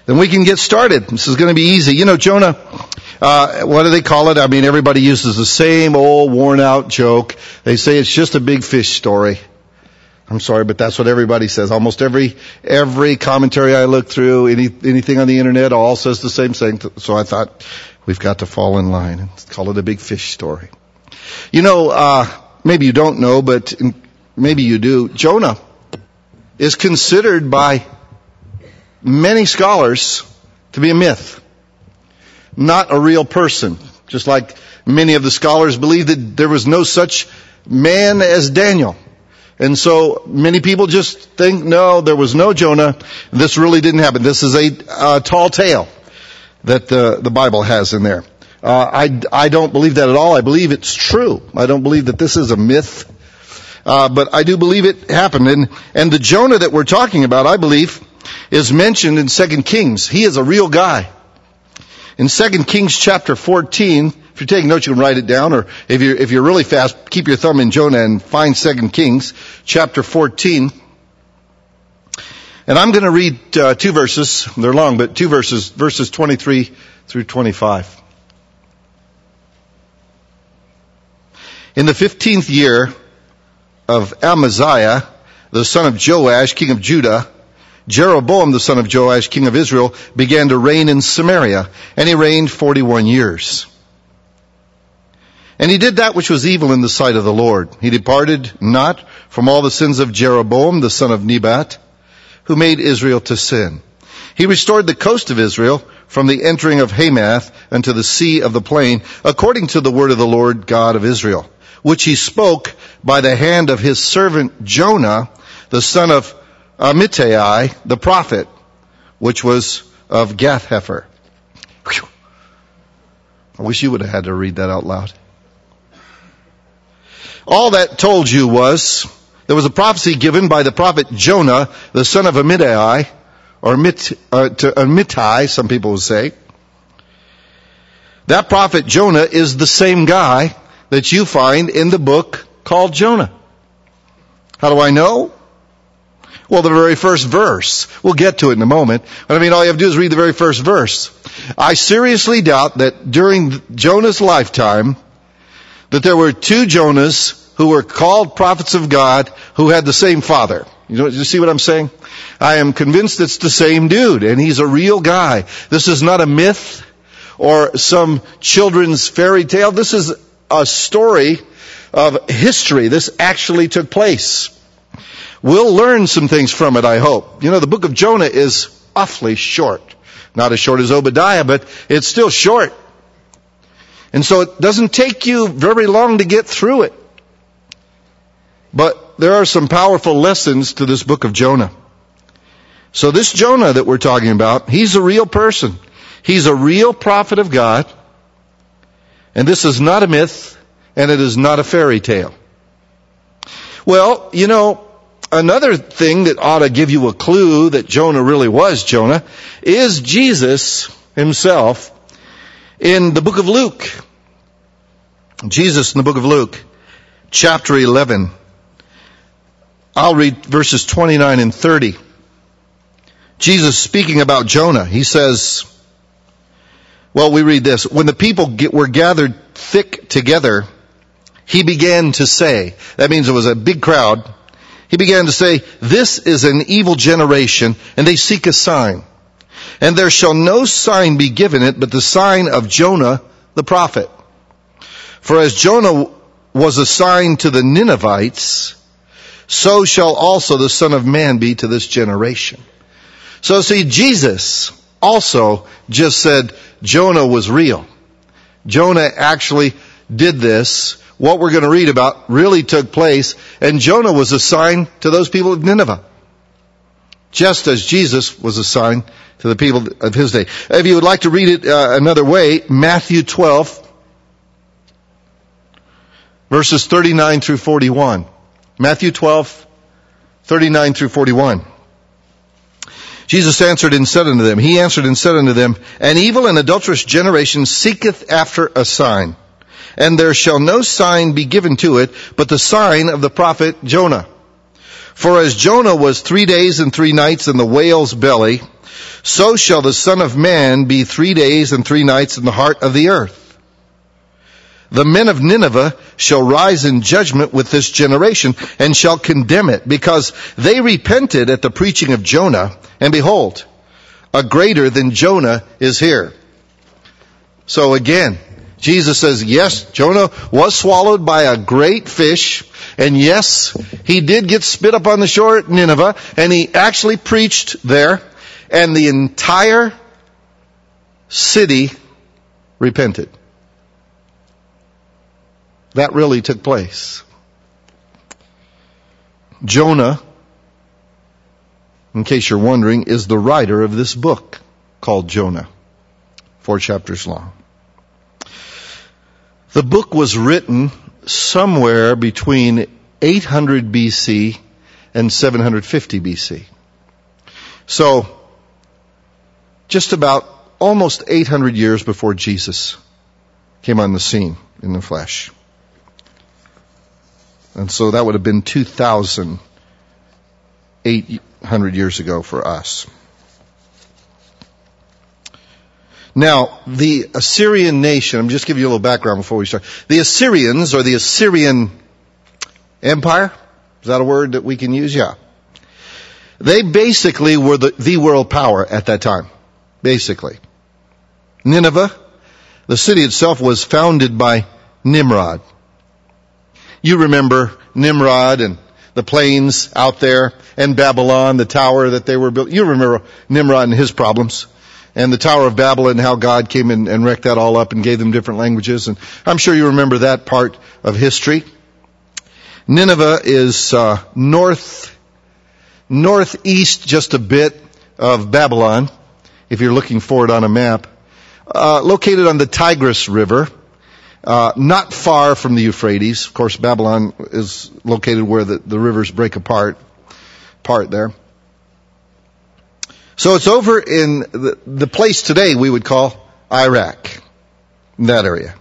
then we can get started. This is going to be easy. You know, Jonah, what do they call it? I mean, everybody uses the same old worn out joke. They say it's just a big fish story. I'm sorry, but that's what everybody says. Almost every commentary I look through, anything on the internet, all says the same thing. So I thought, we've got to fall in line and call it a big fish story. You know, maybe you don't know, but maybe you do. Jonah is considered by many scholars to be a myth, not a real person. Just like many of the scholars believe that there was no such man as Daniel. And so many people just think, no, there was no Jonah. This really didn't happen. This is a tall tale that the Bible has in there. I don't believe that at all. I believe it's true. I don't believe that this is a myth. But I do believe it happened. And the Jonah that we're talking about, I believe, is mentioned in 2 Kings. He is a real guy. In 2 Kings chapter 14, if you're taking notes, you can write it down, or if you're really fast, keep your thumb in Jonah and find 2 Kings chapter 14. And I'm going to read two verses. They're long, but two verses 23 through 25. In the 15th year of Amaziah, the son of Joash, king of Judah, Jeroboam, the son of Joash, king of Israel, began to reign in Samaria, and he reigned 41 years. And he did that which was evil in the sight of the Lord. He departed not from all the sins of Jeroboam, the son of Nebat, who made Israel to sin. He restored the coast of Israel from the entering of Hamath unto the sea of the plain, according to the word of the Lord God of Israel, which he spoke by the hand of his servant Jonah, the son of Amittai, the prophet, which was of Gath-hepher. Whew. I wish you would have had to read that out loud. All that told you was, there was a prophecy given by the prophet Jonah, the son of Amittai, or Amittai, some people would say. That prophet Jonah is the same guy that you find in the book called Jonah. How do I know? Well, the very first verse. We'll get to it in a moment. But I mean, all you have to do is read the very first verse. I seriously doubt that during Jonah's lifetime, that there were two Jonahs who were called prophets of God who had the same father. You see what I'm saying? I am convinced it's the same dude, and he's a real guy. This is not a myth or some children's fairy tale. This is a story of history. This actually took place. We'll learn some things from it, I hope. You know, the book of Jonah is awfully short. Not as short as Obadiah, but it's still short. And so it doesn't take you very long to get through it. But there are some powerful lessons to this book of Jonah. So this Jonah that we're talking about, he's a real person. He's a real prophet of God. And this is not a myth, and it is not a fairy tale. Well, you know, another thing that ought to give you a clue that Jonah really was Jonah is Jesus himself in the book of Luke. Jesus in the book of Luke, chapter 11. I'll read verses 29 and 30. Jesus speaking about Jonah, he says, well, we read this. When the people were gathered thick together, he began to say, that means it was a big crowd. He began to say, this is an evil generation, and they seek a sign. And there shall no sign be given it, but the sign of Jonah the prophet. For as Jonah was a sign to the Ninevites, so shall also the Son of Man be to this generation. So see, Jesus also just said Jonah was real. Jonah actually did this. What we're going to read about really took place, and Jonah was a sign to those people of Nineveh, just as Jesus was a sign to the people of his day. If you would like to read it another way, Matthew 12, verses 39 through 41. Matthew 12, 39 through 41. Jesus answered and said unto them, he answered and said unto them, an evil and adulterous generation seeketh after a sign. And there shall no sign be given to it, but the sign of the prophet Jonah. For as Jonah was 3 days and 3 nights in the whale's belly, so shall the Son of Man be 3 days and 3 nights in the heart of the earth. The men of Nineveh shall rise in judgment with this generation and shall condemn it, because they repented at the preaching of Jonah, and behold, a greater than Jonah is here. So again, Jesus says, yes, Jonah was swallowed by a great fish, and yes, he did get spit up on the shore at Nineveh, and he actually preached there, and the entire city repented. That really took place. Jonah, in case you're wondering, is the writer of this book called Jonah, 4 chapters long. The book was written somewhere between 800 BC and 750 BC. So, just about almost 800 years before Jesus came on the scene in the flesh. And so that would have been 2,800 years ago for us. Now, the Assyrian nation, I'm just giving you a little background before we start. The Assyrians, or the Assyrian Empire, is that a word that we can use? Yeah. They basically were the world power at that time. Basically. Nineveh, the city itself, was founded by Nimrod. You remember Nimrod and the plains out there, and Babylon, the tower that they were built. You remember Nimrod and his problems, and the Tower of Babel, and how God came in and wrecked that all up and gave them different languages. And I'm sure you remember that part of history. Nineveh is northeast just a bit of Babylon, if you're looking for it on a map. Located on the Tigris River. Not far from the Euphrates. Of course, Babylon is located where the rivers break apart there. So it's over in the place today we would call Iraq, in that area.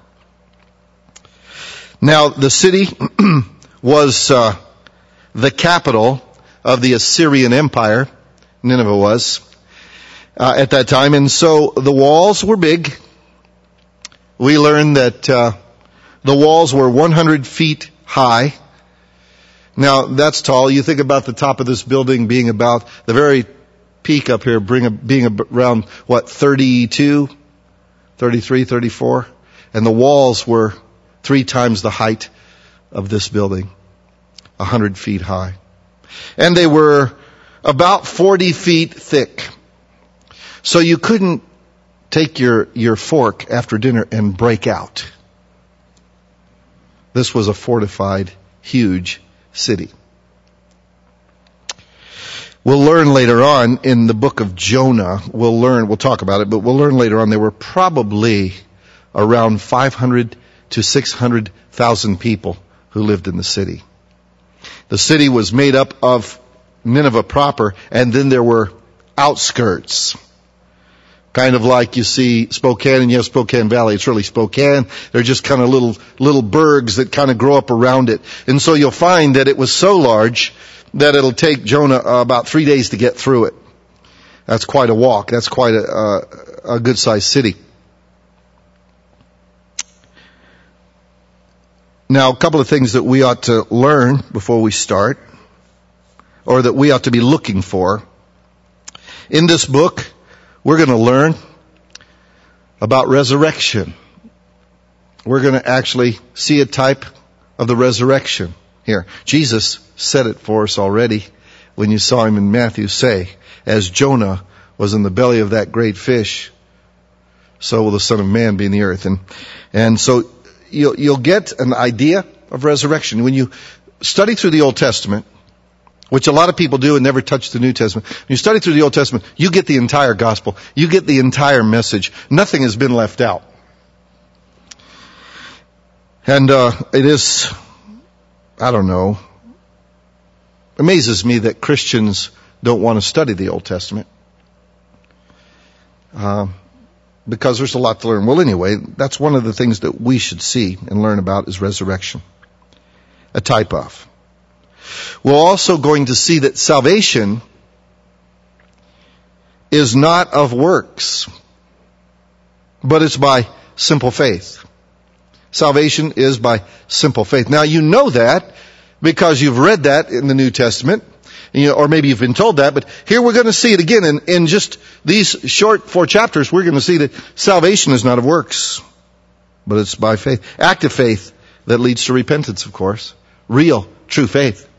Now, the city was the capital of the Assyrian Empire. Nineveh was at that time, and so the walls were big. We learned that the walls were 100 feet high. Now, that's tall. You think about the top of this building being about, the very peak up here being around, 32, 33, 34? And the walls were 3 times the height of this building, 100 feet high. And they were about 40 feet thick. So you couldn't take your fork after dinner and break out. This was a fortified, huge city. We'll learn later on in the book of Jonah, we'll talk about it, but we'll learn later on there were probably around 500 to 600,000 people who lived in the city. The city was made up of Nineveh proper, and then there were outskirts. Kind of like you see Spokane, and you have Spokane Valley. It's really Spokane. They're just kind of little burgs that kind of grow up around it. And so you'll find that it was so large that it'll take Jonah about 3 days to get through it. That's quite a walk. That's quite a good-sized city. Now, a couple of things that we ought to learn before we start, or that we ought to be looking for. In this book, we're going to learn about resurrection. We're going to actually see a type of the resurrection here. Jesus said it for us already when you saw him in Matthew say, as Jonah was in the belly of that great fish, so will the Son of Man be in the earth. And so you'll get an idea of resurrection. When you study through the Old Testament, which a lot of people do and never touch the New Testament. When you study through the Old Testament, you get the entire gospel. You get the entire message. Nothing has been left out. And it is, amazes me that Christians don't want to study the Old Testament. Because there's a lot to learn. Well, anyway, that's one of the things that we should see and learn about is resurrection. A type of. we're also going to see that salvation is not of works, but it's by simple faith. Salvation is by simple faith. Now you know that because you've read that in the New Testament, or maybe you've been told that, but here we're going to see it again in just these short 4 chapters. We're going to see that salvation is not of works, but it's by faith. Active faith that leads to repentance, of course. Real, true faith.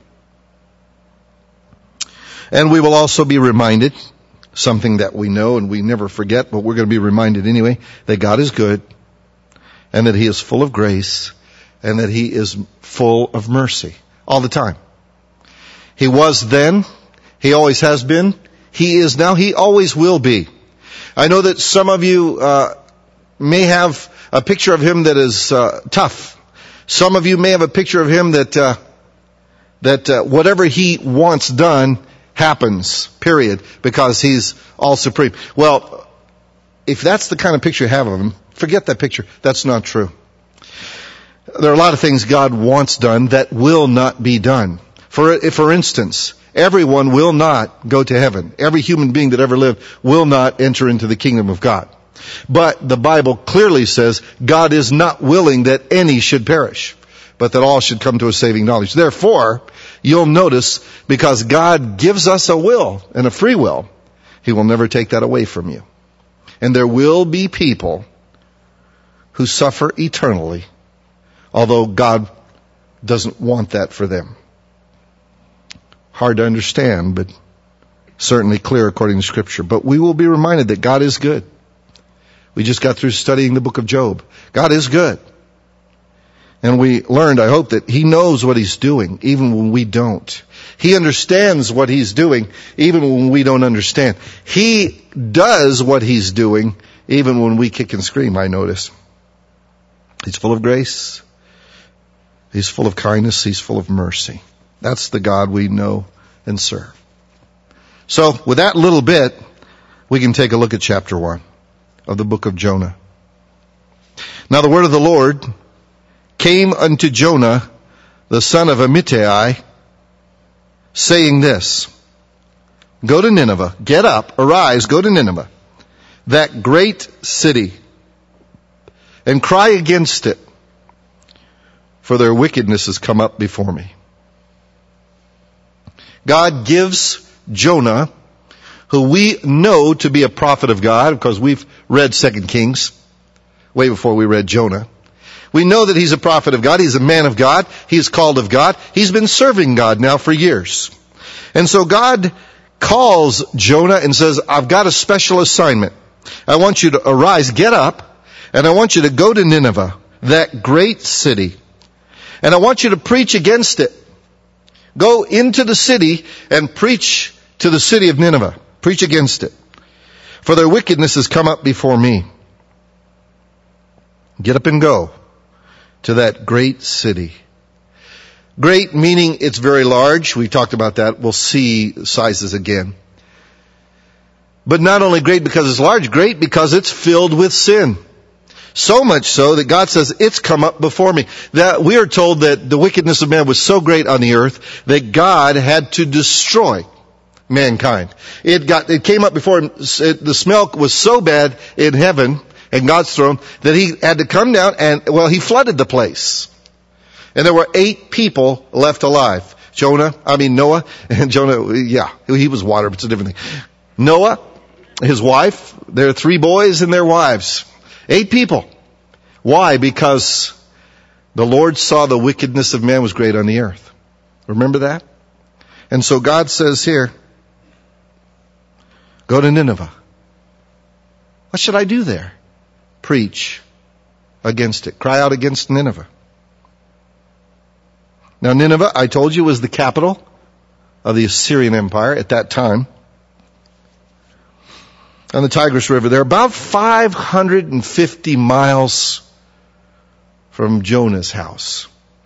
And we will also be reminded, something that we know and we never forget, but we're going to be reminded anyway, that God is good, and that He is full of grace, and that He is full of mercy all the time. He was then, He always has been, He is now, He always will be. I know that some of you may have a picture of Him that is tough. Some of you may have a picture of Him that whatever He wants done happens, period, because He's all supreme. Well, if that's the kind of picture you have of Him, forget that picture. That's not true. There are a lot of things God wants done that will not be done. For instance, everyone will not go to heaven. Every human being that ever lived will not enter into the kingdom of God. But the Bible clearly says God is not willing that any should perish, but that all should come to a saving knowledge. Therefore, you'll notice, because God gives us a will and a free will, He will never take that away from you. And there will be people who suffer eternally, although God doesn't want that for them. Hard to understand, but certainly clear according to Scripture. But we will be reminded that God is good. We just got through studying the book of Job. God is good. And we learned, I hope, that He knows what He's doing, even when we don't. He understands what He's doing, even when we don't understand. He does what He's doing, even when we kick and scream, I notice. He's full of grace. He's full of kindness. He's full of mercy. That's the God we know and serve. So, with that little bit, we can take a look at chapter 1 of the book of Jonah. Now the word of the Lord came unto Jonah, the son of Amittai, saying this: Go to Nineveh, get up, arise, go to Nineveh, that great city, and cry against it, for their wickedness has come up before me. God gives Jonah, who we know to be a prophet of God, because we've read 2 Kings, way before we read Jonah. We know that he's a prophet of God. He's a man of God. He's called of God. He's been serving God now for years. And so God calls Jonah and says, I've got a special assignment. I want you to arise, get up, and I want you to go to Nineveh, that great city. And I want you to preach against it. Go into the city and preach to the city of Nineveh. Preach against it. For their wickedness has come up before me. Get up and go to that great city. Great meaning it's very large. We talked about that. We'll see sizes again. But not only great because it's large, great because it's filled with sin. So much so that God says, it's come up before me. That we are told that the wickedness of man was so great on the earth that God had to destroy mankind. It came up before him. The smell was so bad in heaven and God's throne that He had to come down and, He flooded the place. And there were 8 people left alive. Noah, and Jonah, he was water, but it's a different thing. Noah, his wife, their 3 boys and their wives. 8 people. Why? Because the Lord saw the wickedness of man was great on the earth. Remember that? And so God says here, go to Nineveh. What should I do there? Preach against it. Cry out against Nineveh. Now Nineveh, I told you, was the capital of the Assyrian Empire at that time. On the Tigris River. They're about 550 miles from Jonah's house.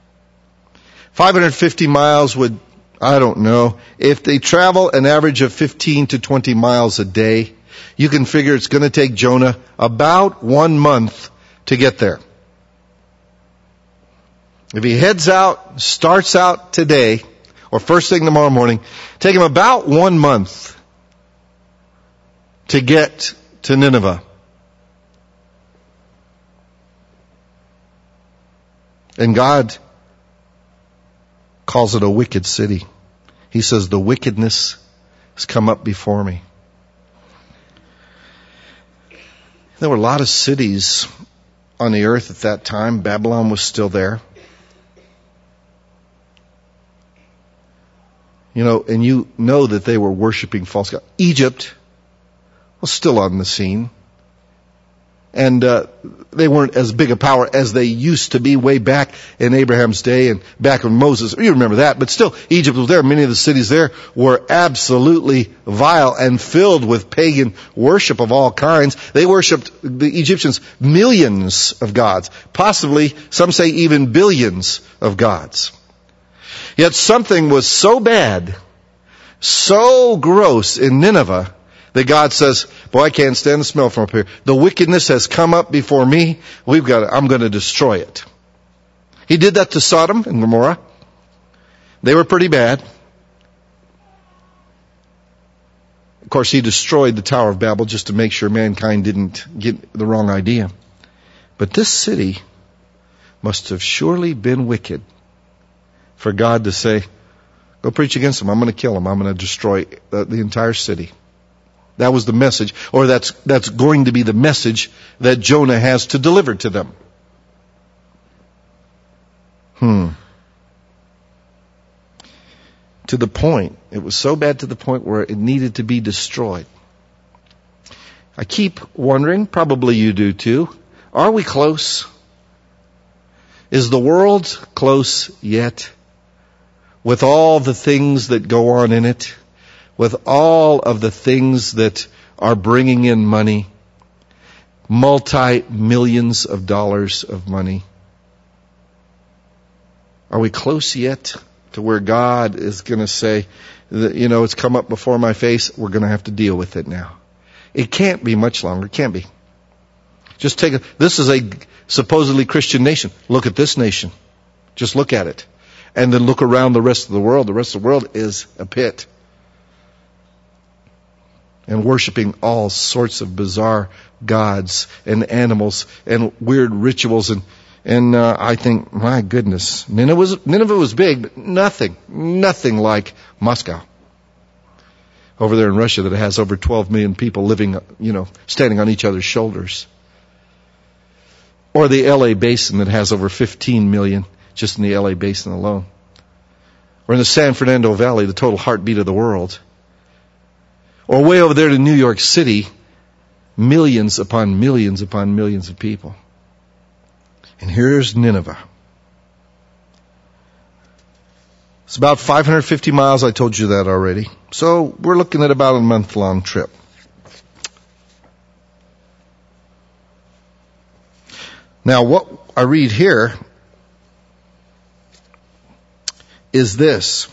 550 miles would, I don't know, if they travel an average of 15 to 20 miles a day, you can figure it's going to take Jonah about 1 month to get there. If he starts out today, or first thing tomorrow morning. Take them about 1 month to get to Nineveh. And God calls it a wicked city. He says, the wickedness has come up before me. There were a lot of cities on the earth at that time. Babylon was still there. And you know that they were worshiping false gods. Egypt was still on the scene. And they weren't as big a power as they used to be way back in Abraham's day and back when Moses. You remember that. But still, Egypt was there. Many of the cities there were absolutely vile and filled with pagan worship of all kinds. They worshipped, the Egyptians, millions of gods. Possibly, some say even billions of gods. Yet something was so bad, so gross in Nineveh, that God says, boy, I can't stand the smell from up here. The wickedness has come up before me. I'm going to destroy it. He did that to Sodom and Gomorrah. They were pretty bad. Of course, he destroyed the Tower of Babel just to make sure mankind didn't get the wrong idea. But this city must have surely been wicked for God to say, go preach against them. I'm going to kill them. I'm going to destroy the entire city. That was the message, or that's going to be the message that Jonah has to deliver to them. To the point, it was so bad to the point where it needed to be destroyed. I keep wondering, probably you do too, are we close? Is the world close yet? With all the things that go on in it? With all of the things that are bringing in money, multi-millions of dollars of money. Are we close yet to where God is going to say, it's come up before my face, we're going to have to deal with it now? It can't be much longer, it can't be. Just this is a supposedly Christian nation. Look at this nation. Just look at it. And then look around the rest of the world. The rest of the world is a pit. And worshiping all sorts of bizarre gods and animals and weird rituals. And I think, my goodness, Nineveh was big, but nothing like Moscow. Over there in Russia that has over 12 million people living, standing on each other's shoulders. Or the LA Basin that has over 15 million just in the LA Basin alone. Or in the San Fernando Valley, the total heartbeat of the world. Or way over there to New York City, millions upon millions upon millions of people. And here's Nineveh. It's about 550 miles, I told you that already. So we're looking at about a month-long trip. Now what I read here is this.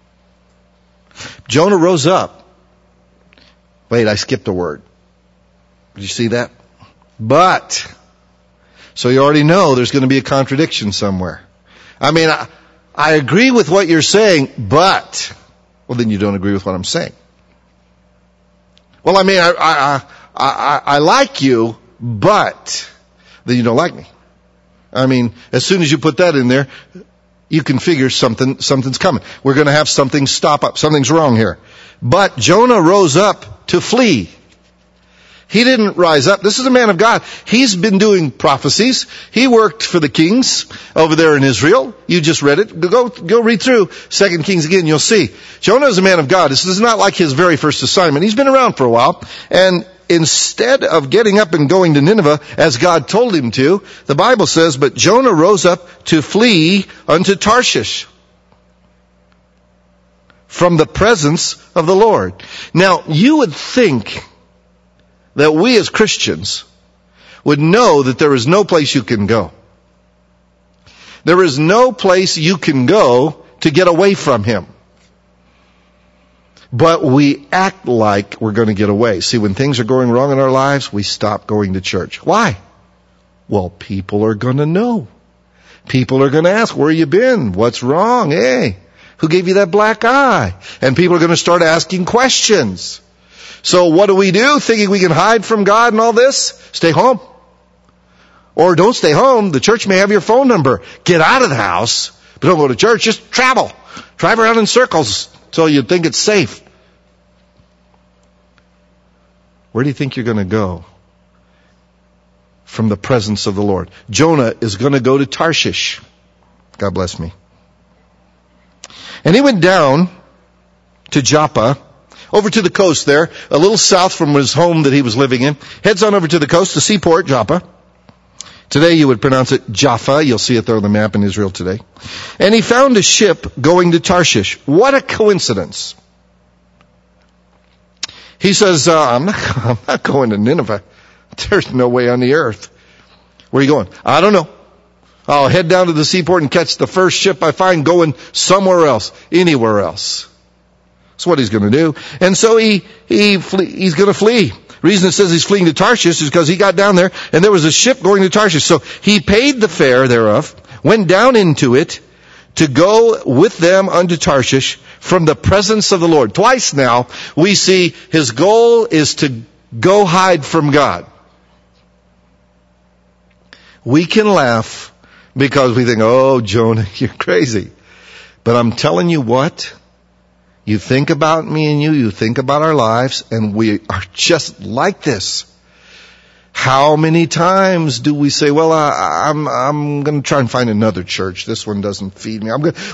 Jonah rose up. Wait, I skipped a word. Did you see that? But. So you already know there's going to be a contradiction somewhere. I agree with what you're saying, but. Well, then you don't agree with what I'm saying. Well, I like you, but. Then you don't like me. As soon as you put that in there, you can figure something's coming. We're going to have something stop up. Something's wrong here. But Jonah rose up to flee. He didn't rise up. This is a man of God. He's been doing prophecies. He worked for the kings over there in Israel. You just read it. Go read through 2 Kings again. You'll see. Jonah is a man of God. This is not like his very first assignment. He's been around for a while. And instead of getting up and going to Nineveh as God told him to, the Bible says, but Jonah rose up to flee unto Tarshish from the presence of the Lord. Now, you would think that we as Christians would know that there is no place you can go. There is no place you can go to get away from Him. But we act like we're going to get away. See, when things are going wrong in our lives, we stop going to church. Why? Well, people are going to know. People are going to ask, where you been? What's wrong? Hey, Who gave you that black eye? And people are going to start asking questions. So what do? Thinking we can hide from God and all this? Stay home. Or don't stay home. The church may have your phone number. Get out of the house, but don't go to church. Just travel. Drive around in circles until you think it's safe. Where do you think you're going to go from the presence of the Lord? Jonah is going to go to Tarshish. God bless me. And he went down to Joppa, over to the coast there, a little south from his home that he was living in. Heads on over to the coast, the seaport, Joppa. Today you would pronounce it Jaffa. You'll see it there on the map in Israel today. And he found a ship going to Tarshish. What a coincidence. He says, I'm not going to Nineveh. There's no way on the earth. Where are you going? I don't know. I'll head down to the seaport and catch the first ship I find going somewhere else, anywhere else. That's what he's going to do. And so he's going to flee. The reason it says he's fleeing to Tarshish is because he got down there and there was a ship going to Tarshish. So he paid the fare thereof, went down into it to go with them unto Tarshish from the presence of the Lord. Twice now we see his goal is to go hide from God. We can laugh because we think, oh, Jonah, you're crazy. But I'm telling you what, you think about me and you think about our lives, and we are just like this. How many times do we say, well, I'm going to try and find another church. This one doesn't feed me.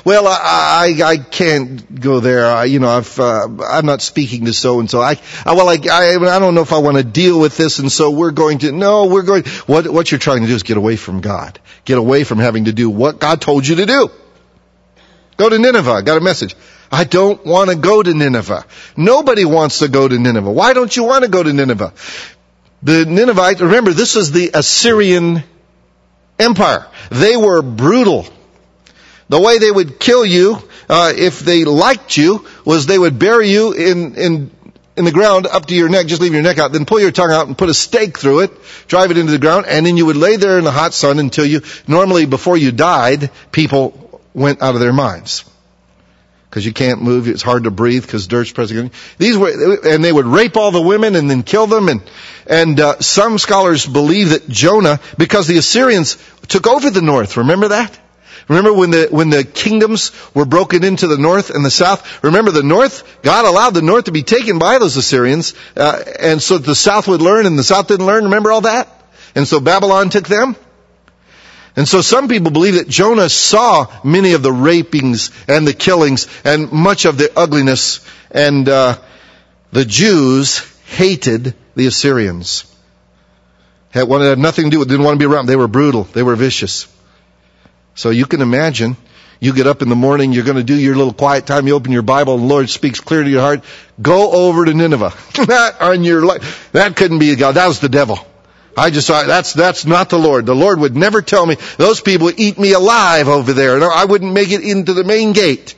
I can't go there. I'm not speaking to so and so. I don't know if I want to deal with this, and so we're going. What you're trying to do is get away from God. Get away from having to do what God told you to do. Go to Nineveh. I got a message. I don't want to go to Nineveh. Nobody wants to go to Nineveh. Why don't you want to go to Nineveh? The Ninevites, remember, this is the Assyrian Empire. They were brutal. The way they would kill you, if they liked you, was they would bury you in the ground up to your neck, just leave your neck out, then pull your tongue out and put a stake through it, drive it into the ground, and then you would lay there in the hot sun until normally before you died, people went out of their minds. Because you can't move, it's hard to breathe because dirt's pressing on you. And they would rape all the women and then kill them. And some scholars believe that Jonah, because the Assyrians took over the north, remember that? Remember when the kingdoms were broken into the north and the south? Remember the north? God allowed the north to be taken by those Assyrians, and so the south would learn and the south didn't learn. Remember all that? And so Babylon took them. And so some people believe that Jonah saw many of the rapings and the killings and much of the ugliness, and the Jews hated the Assyrians. Had nothing to do with, didn't want to be around. They were brutal. They were vicious. So you can imagine, you get up in the morning, you're going to do your little quiet time, you open your Bible, and the Lord speaks clear to your heart. Go over to Nineveh. That couldn't be God. That was the devil. I just saw that's not the Lord. The Lord would never tell me, those people would eat me alive over there. No, I wouldn't make it into the main gate.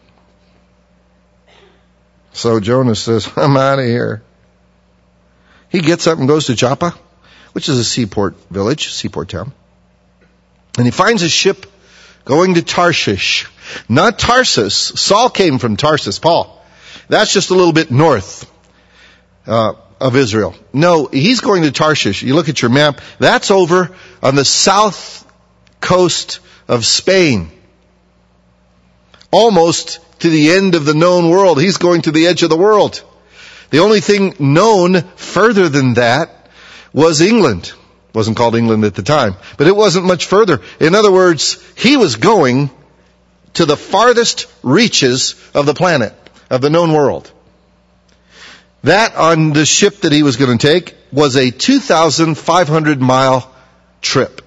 So Jonah says, I'm out of here. He gets up and goes to Joppa, which is a seaport village, seaport town. And he finds a ship going to Tarshish. Not Tarsus. Saul came from Tarsus, Paul. That's just a little bit north of Israel. No, he's going to Tarshish. You look at your map, that's over on the south coast of Spain. Almost to the end of the known world. He's going to the edge of the world. The only thing known further than that was England. It wasn't called England at the time, but it wasn't much further. In other words, he was going to the farthest reaches of the planet, of the known world. That on the ship that he was going to take was a 2,500 mile trip.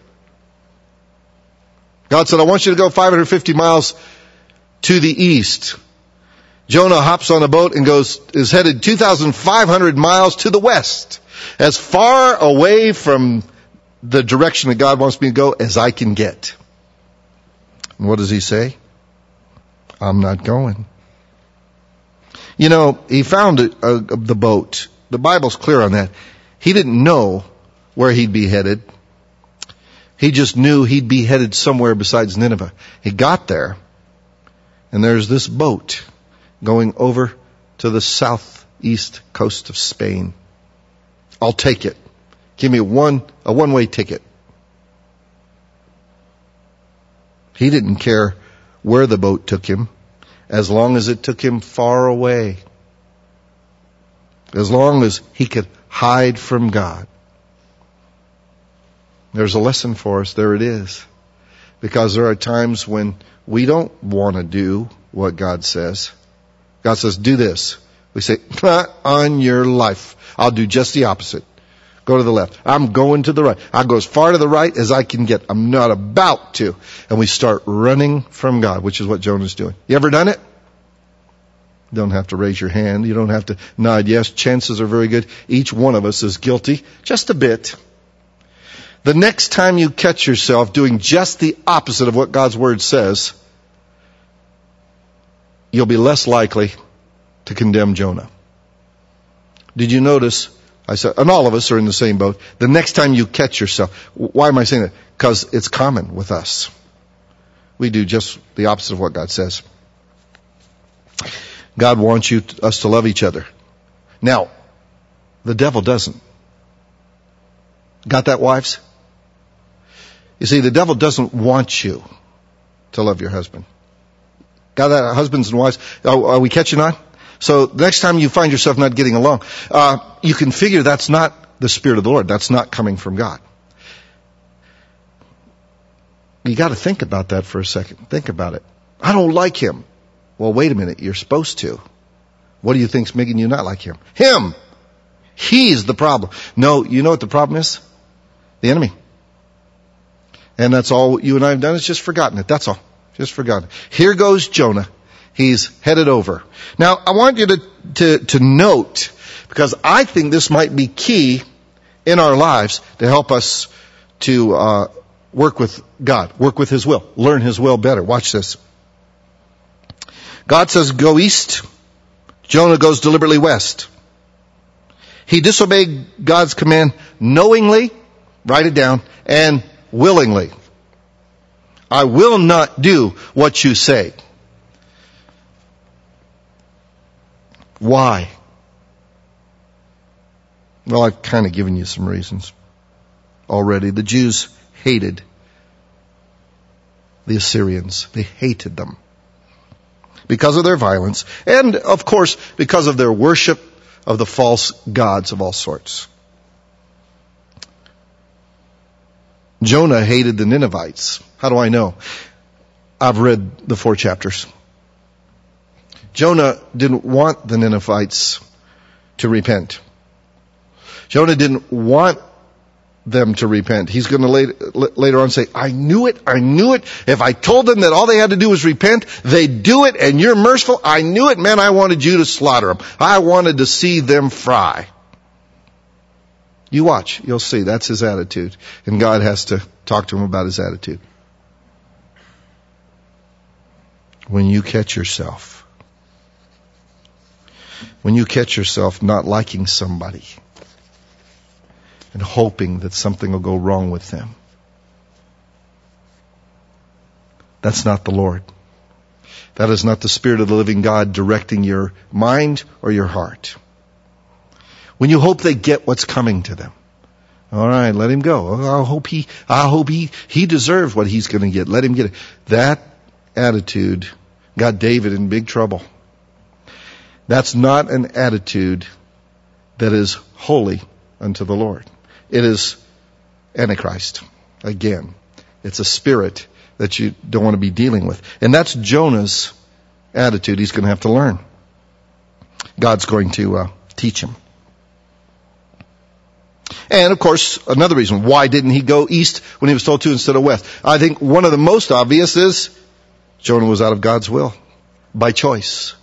God said, I want you to go 550 miles to the east. Jonah hops on a boat and is headed 2,500 miles to the west, as far away from the direction that God wants me to go as I can get. And what does he say? I'm not going. You know, he found the boat. The Bible's clear on that. He didn't know where he'd be headed. He just knew he'd be headed somewhere besides Nineveh. He got there, And there's this boat going over to the southeast coast of Spain. I'll take it. Give me a one-way ticket. He didn't care where the boat took him, as long as it took him far away. As long as he could hide from God. There's a lesson for us. There it is. Because there are times when we don't want to do what God says. God says, do this. We say, not on your life. I'll do just the opposite. Go to the left. I'm going to the right. I'll go as far to the right as I can get. I'm not about to. And we start running from God, which is what Jonah's doing. You ever done it? You don't have to raise your hand. You don't have to nod yes. Chances are very good. Each one of us is guilty. Just a bit. The next time you catch yourself doing just the opposite of what God's Word says, you'll be less likely to condemn Jonah. Did you notice? I said, and all of us are in the same boat. The next time you catch yourself, why am I saying that? Because it's common with us. We do just the opposite of what God says. God wants us to love each other. Now, the devil doesn't. Got that, wives? You see, the devil doesn't want you to love your husband. Got that, husbands and wives? Are we catching on? So next time you find yourself not getting along, you can figure that's not the Spirit of the Lord. That's not coming from God. You got to think about that for a second. Think about it. I don't like him. Well, wait a minute. You're supposed to. What do you think's making you not like him? Him. He's the problem. No, you know what the problem is? The enemy. And that's all you and I have done is just forgotten it. That's all. Just forgotten it. Here goes Jonah. He's headed over. Now, I want you to note, because I think this might be key in our lives to help us to work with God, work with His will, learn His will better. Watch this. God says, go east. Jonah goes deliberately west. He disobeyed God's command knowingly, write it down, and willingly. I will not do what you say. Why? Well, I've kind of given you some reasons already. The Jews hated the Assyrians. They hated them because of their violence and, of course, because of their worship of the false gods of all sorts. Jonah hated the Ninevites. How do I know? I've read the 4 chapters. Jonah didn't want the Ninevites to repent. Jonah didn't want them to repent. He's going to later on say, I knew it. If I told them that all they had to do was repent, they'd do it, and you're merciful. I knew it, man. I wanted you to slaughter them. I wanted to see them fry. You watch. You'll see. That's his attitude. And God has to talk to him about his attitude. When you catch yourself not liking somebody and hoping that something will go wrong with them, that's not the Lord. That is not the Spirit of the living God directing your mind or your heart. When you hope they get what's coming to them. All right, let him go. I hope he deserves what he's going to get. Let him get it. That attitude got David in big trouble. That's not an attitude that is holy unto the Lord. It is Antichrist. Again, it's a spirit that you don't want to be dealing with. And that's Jonah's attitude he's going to have to learn. God's going to teach him. And, of course, another reason, why didn't he go east when he was told to instead of west? I think one of the most obvious is Jonah was out of God's will. By choice.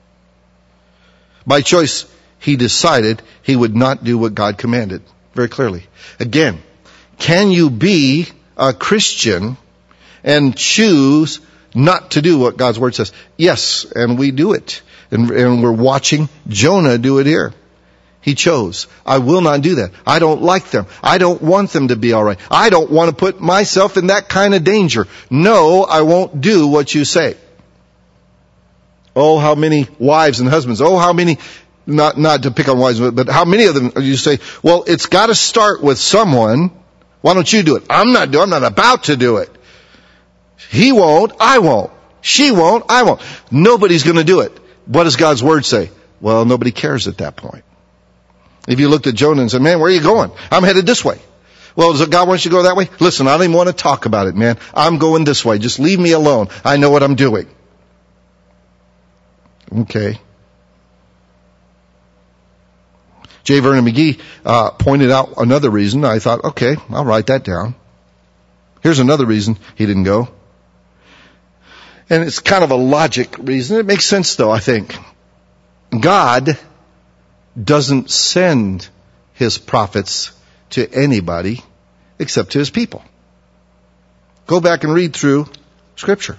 By choice, he decided he would not do what God commanded. Very clearly. Again, can you be a Christian and choose not to do what God's Word says? Yes, and we do it. And we're watching Jonah do it here. He chose. I will not do that. I don't like them. I don't want them to be all right. I don't want to put myself in that kind of danger. No, I won't do what you say. Oh, how many wives and husbands. Oh, how many, not to pick on wives, but how many of them you say, well, it's got to start with someone. Why don't you do it? I'm not about to do it. He won't, I won't. She won't, I won't. Nobody's going to do it. What does God's word say? Well, nobody cares at that point. If you looked at Jonah and said, man, where are you going? I'm headed this way. Well, does God want you to go that way? Listen, I don't even want to talk about it, man. I'm going this way. Just leave me alone. I know what I'm doing. Okay. J. Vernon McGee pointed out another reason. I thought, okay, I'll write that down. Here's another reason he didn't go. And it's kind of a logic reason. It makes sense, though, I think. God doesn't send his prophets to anybody except to his people. Go back and read through Scripture.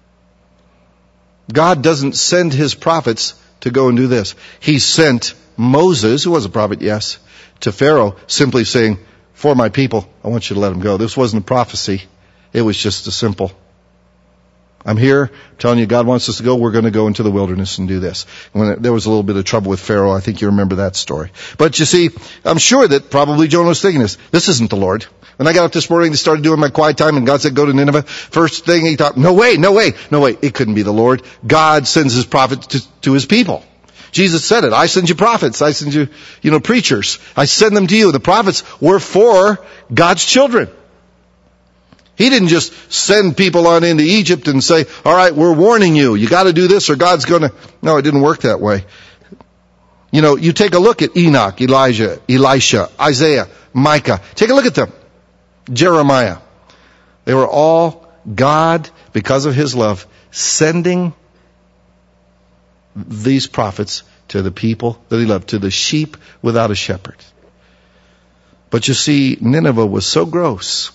God doesn't send his prophets to go and do this. He sent Moses, who was a prophet, yes, to Pharaoh, simply saying, for my people, I want you to let them go. This wasn't a prophecy. It was just a simple, I'm here telling you God wants us to go. We're going to go into the wilderness and do this. When there was a little bit of trouble with Pharaoh, I think you remember that story. But you see, I'm sure that probably Jonah was thinking this isn't the Lord. When I got up this morning to start doing my quiet time and God said go to Nineveh, first thing he thought, no way, it couldn't be the Lord. God sends his prophets to his people. Jesus said it. I send you prophets. I send you, preachers. I send them to you. The prophets were for God's children. He didn't just send people on into Egypt and say, all right, we're warning you. You got to do this or God's going to... No, it didn't work that way. You take a look at Enoch, Elijah, Elisha, Isaiah, Micah. Take a look at them. Jeremiah. They were all God, because of his love, sending these prophets to the people that he loved, to the sheep without a shepherd. But you see, Nineveh was so gross.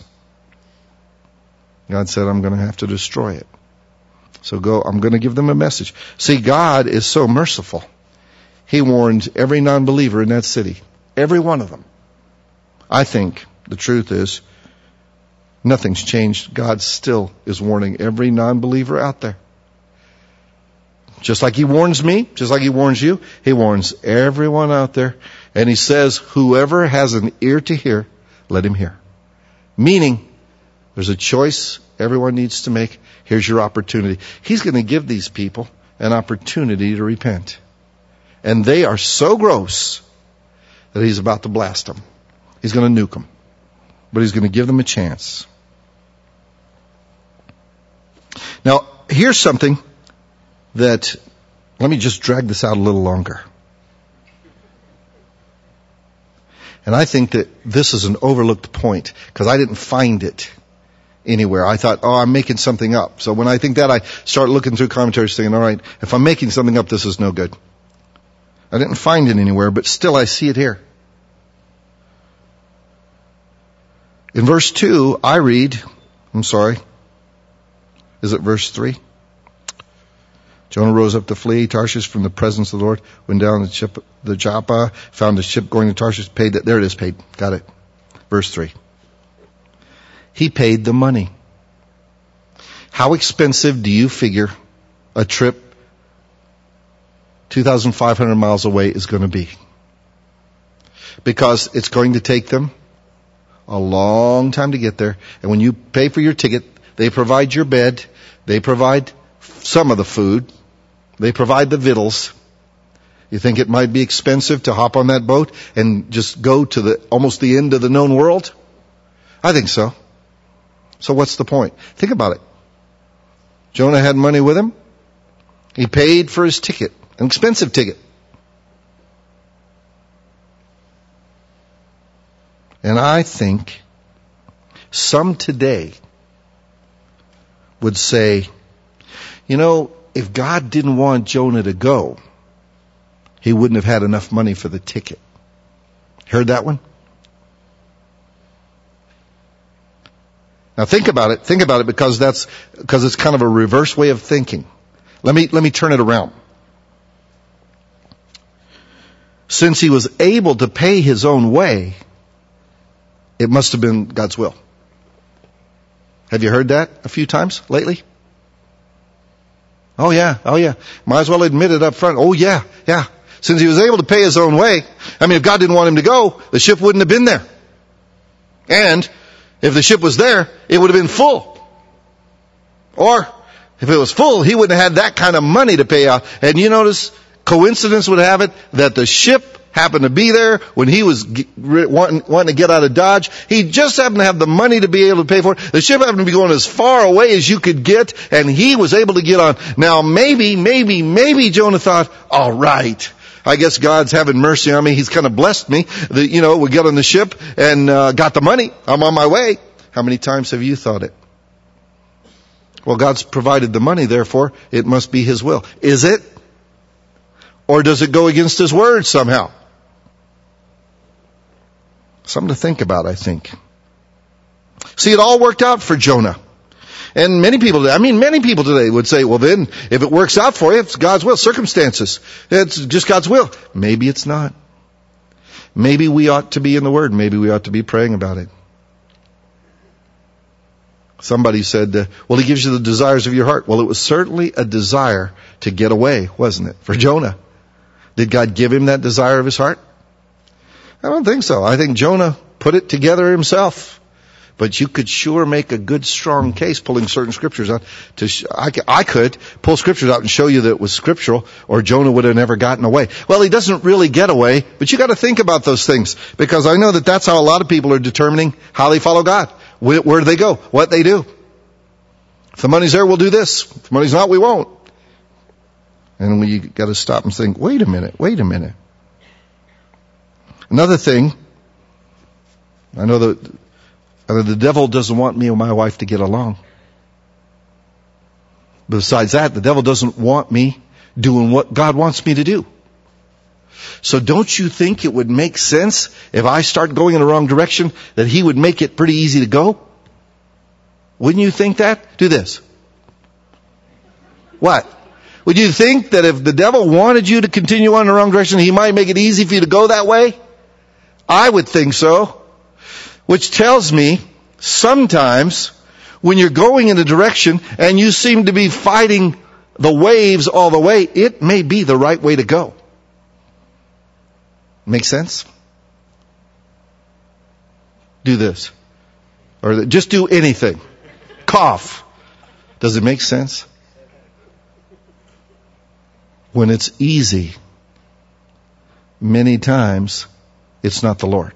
God said, I'm going to have to destroy it. So I'm going to give them a message. See, God is so merciful. He warned every non-believer in that city. Every one of them. I think the truth is, nothing's changed. God still is warning every non-believer out there. Just like he warns me, just like he warns you, he warns everyone out there. And he says, whoever has an ear to hear, let him hear. Meaning, there's a choice everyone needs to make. Here's your opportunity. He's going to give these people an opportunity to repent. And they are so gross that he's about to blast them. He's going to nuke them. But he's going to give them a chance. Now, here's something that, let me just drag this out a little longer. And I think that this is an overlooked point because I didn't find it anywhere. I thought, I'm making something up. So when I think that, I start looking through commentaries thinking, all right, if I'm making something up, this is no good. I didn't find it anywhere, but still I see it here. In verse 2, I read, is it verse 3? Jonah rose up to flee Tarshish from the presence of the Lord, went down the Joppa, found a ship going to Tarshish, paid that. There it is, paid. Got it. Verse 3. He paid the money. How expensive do you figure a trip 2,500 miles away is going to be? Because it's going to take them a long time to get there. And when you pay for your ticket, they provide your bed. They provide some of the food. They provide the victuals. You think it might be expensive to hop on that boat and just go to almost the end of the known world? I think so. So what's the point? Think about it. Jonah had money with him. He paid for his ticket, an expensive ticket. And I think some today would say, if God didn't want Jonah to go, he wouldn't have had enough money for the ticket. Heard that one? Now think about it because it's kind of a reverse way of thinking. Let me turn it around. Since he was able to pay his own way, it must have been God's will. Have you heard that a few times lately? Oh yeah. Might as well admit it up front. Oh yeah. Since he was able to pay his own way, I mean, if God didn't want him to go, the ship wouldn't have been there. And if the ship was there, it would have been full. Or if it was full, he wouldn't have had that kind of money to pay out. And you notice, coincidence would have it that the ship happened to be there when he was wanting to get out of Dodge. He just happened to have the money to be able to pay for it. The ship happened to be going as far away as you could get, and he was able to get on. Now maybe Jonah thought, all right, I guess God's having mercy on me. He's kind of blessed me. We get on the ship and got the money. I'm on my way. How many times have you thought it? Well, God's provided the money, therefore it must be His will. Is it? Or does it go against His word somehow? Something to think about, I think. See, it all worked out for Jonah. And many people today would say, well then, if it works out for you, it's God's will. Circumstances. It's just God's will. Maybe it's not. Maybe we ought to be in the Word. Maybe we ought to be praying about it. Somebody said, well, He gives you the desires of your heart. Well, it was certainly a desire to get away, wasn't it? For Jonah. Did God give him that desire of his heart? I don't think so. I think Jonah put it together himself. But you could sure make a good, strong case pulling certain scriptures out. I could pull scriptures out and show you that it was scriptural, or Jonah would have never gotten away. Well, he doesn't really get away, but you got to think about those things, because I know that that's how a lot of people are determining how they follow God. Where do they go? What they do. If the money's there, we'll do this. If the money's not, we won't. And we got to stop and think, wait a minute. Another thing, I know that the devil doesn't want me and my wife to get along. Besides that, the devil doesn't want me doing what God wants me to do. So don't you think it would make sense if I start going in the wrong direction that he would make it pretty easy to go? Wouldn't you think that? Do this. What? Would you think that if the devil wanted you to continue on the wrong direction, he might make it easy for you to go that way? I would think so. Which tells me, sometimes, when you're going in a direction and you seem to be fighting the waves all the way, it may be the right way to go. Make sense? Do this. Or just do anything. Cough. Does it make sense? When it's easy, many times, it's not the Lord.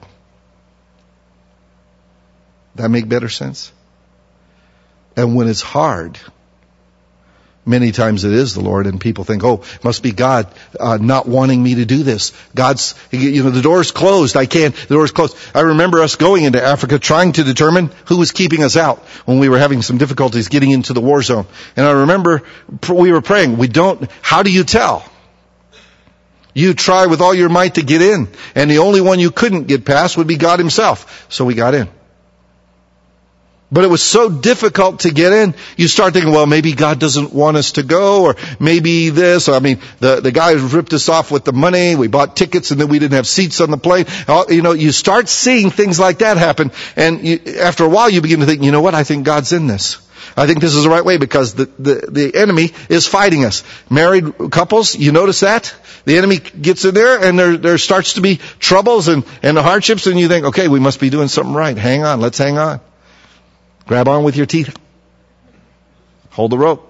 That make better sense? And when it's hard, many times it is the Lord, and people think, oh, it must be God not wanting me to do this. The door's closed. The door's closed. I remember us going into Africa trying to determine who was keeping us out when we were having some difficulties getting into the war zone. And I remember we were praying, how do you tell? You try with all your might to get in, and the only one you couldn't get past would be God Himself. So we got in. But it was so difficult to get in. You start thinking, well, maybe God doesn't want us to go, or maybe this. The guy ripped us off with the money. We bought tickets and then we didn't have seats on the plane. You start seeing things like that happen. And after a while you begin to think, you know what? I think God's in this. I think this is the right way, because the enemy is fighting us. Married couples, you notice that? The enemy gets in there and there starts to be troubles and hardships, and you think, okay, we must be doing something right. Hang on. Let's hang on. Grab on with your teeth. Hold the rope.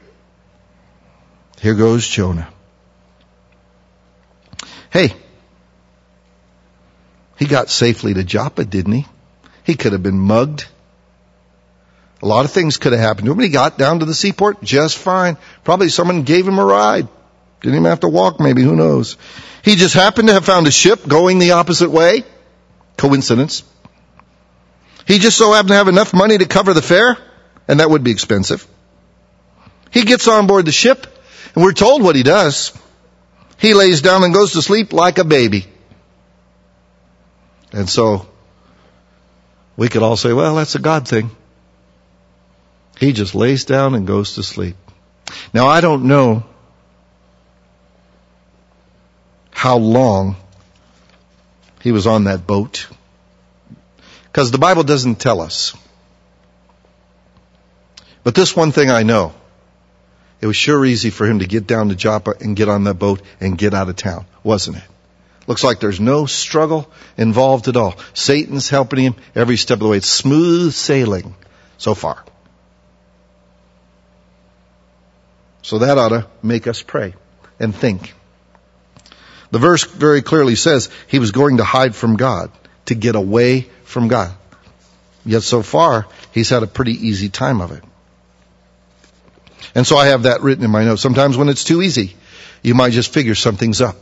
Here goes Jonah. Hey, he got safely to Joppa, didn't he? He could have been mugged. A lot of things could have happened to him. He got down to the seaport just fine. Probably someone gave him a ride. Didn't even have to walk, maybe. Who knows? He just happened to have found a ship going the opposite way. Coincidence. He just so happened to have enough money to cover the fare, and that would be expensive. He gets on board the ship, and we're told what he does. He lays down and goes to sleep like a baby. And so, we could all say, well, that's a God thing. He just lays down and goes to sleep. Now, I don't know how long he was on that boat, because the Bible doesn't tell us. But this one thing I know it was sure easy for him to get down to Joppa and get on the boat and get out of town, wasn't it? Looks like there's no struggle involved at all. Satan's helping him every step of the way. It's smooth sailing so far. So that ought to make us pray and think. The verse very clearly says he was going to hide from God, to get away from God. Yet so far, he's had a pretty easy time of it. And so I have that written in my notes. Sometimes when it's too easy, you might just figure something's up.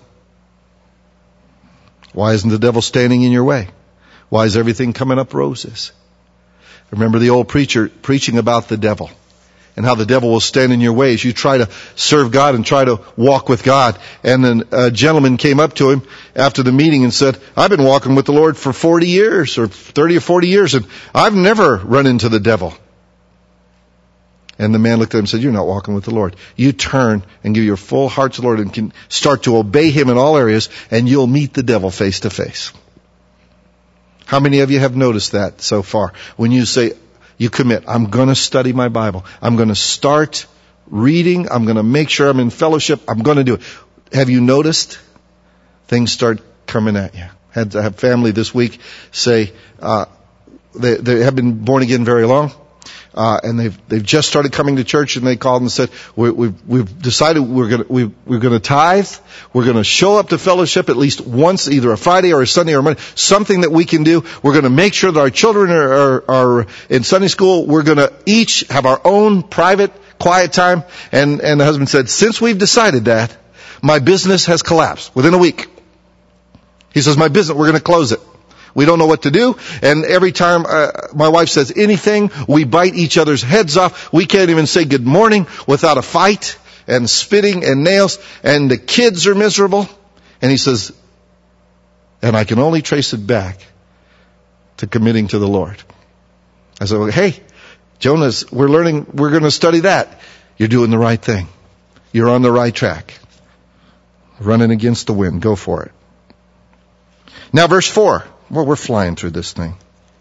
Why isn't the devil standing in your way? Why is everything coming up roses? Remember the old preacher preaching about the devil and how the devil will stand in your way as you try to serve God and try to walk with God. And then a gentleman came up to him after the meeting and said, I've been walking with the Lord for 40 years or 30 or 40 years and I've never run into the devil. And the man looked at him and said, you're not walking with the Lord. You turn and give your full heart to the Lord and can start to obey Him in all areas and you'll meet the devil face to face. How many of you have noticed that so far? When you say, you commit, I'm going to study my Bible. I'm going to start reading. I'm going to make sure I'm in fellowship. I'm going to do it. Have you noticed? Things start coming at you. Had to have family this week say, they have been born again very long. And they've just started coming to church, and they called and said, we've decided we're going to tithe. We're going to show up to fellowship at least once, either a Friday or a Sunday or a Monday, something that we can do. We're going to make sure that our children are in Sunday school. We're going to each have our own private quiet time. And the husband said, since we've decided that, my business has collapsed within a week. He says, my business, we're going to close it. We don't know what to do. And every time my wife says anything, we bite each other's heads off. We can't even say good morning without a fight and spitting and nails. And the kids are miserable. And he says, and I can only trace it back to committing to the Lord. I said, well, hey, Jonas, we're going to study that. You're doing the right thing. You're on the right track. Running against the wind. Go for it. Now verse 4. Well, we're flying through this thing.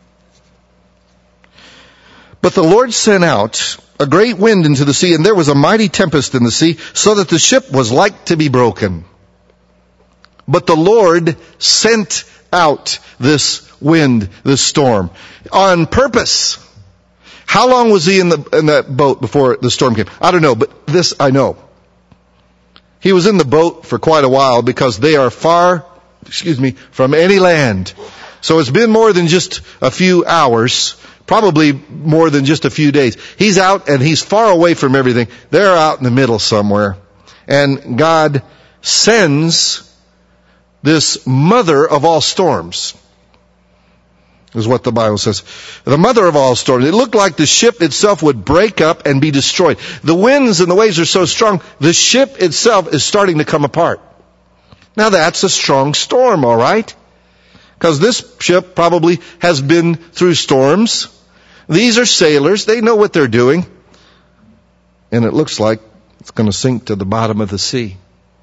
But the Lord sent out a great wind into the sea, and there was a mighty tempest in the sea, so that the ship was like to be broken. But the Lord sent out this wind, this storm, on purpose. How long was he in that boat before the storm came? I don't know, but this I know. He was in the boat for quite a while because they are far from any land. So it's been more than just a few hours, probably more than just a few days. He's out and he's far away from everything. They're out in the middle somewhere. And God sends this mother of all storms, is what the Bible says. The mother of all storms. It looked like the ship itself would break up and be destroyed. The winds and the waves are so strong, the ship itself is starting to come apart. Now that's a strong storm, all right? Because this ship probably has been through storms. These are sailors. They know what they're doing. And it looks like it's going to sink to the bottom of the sea.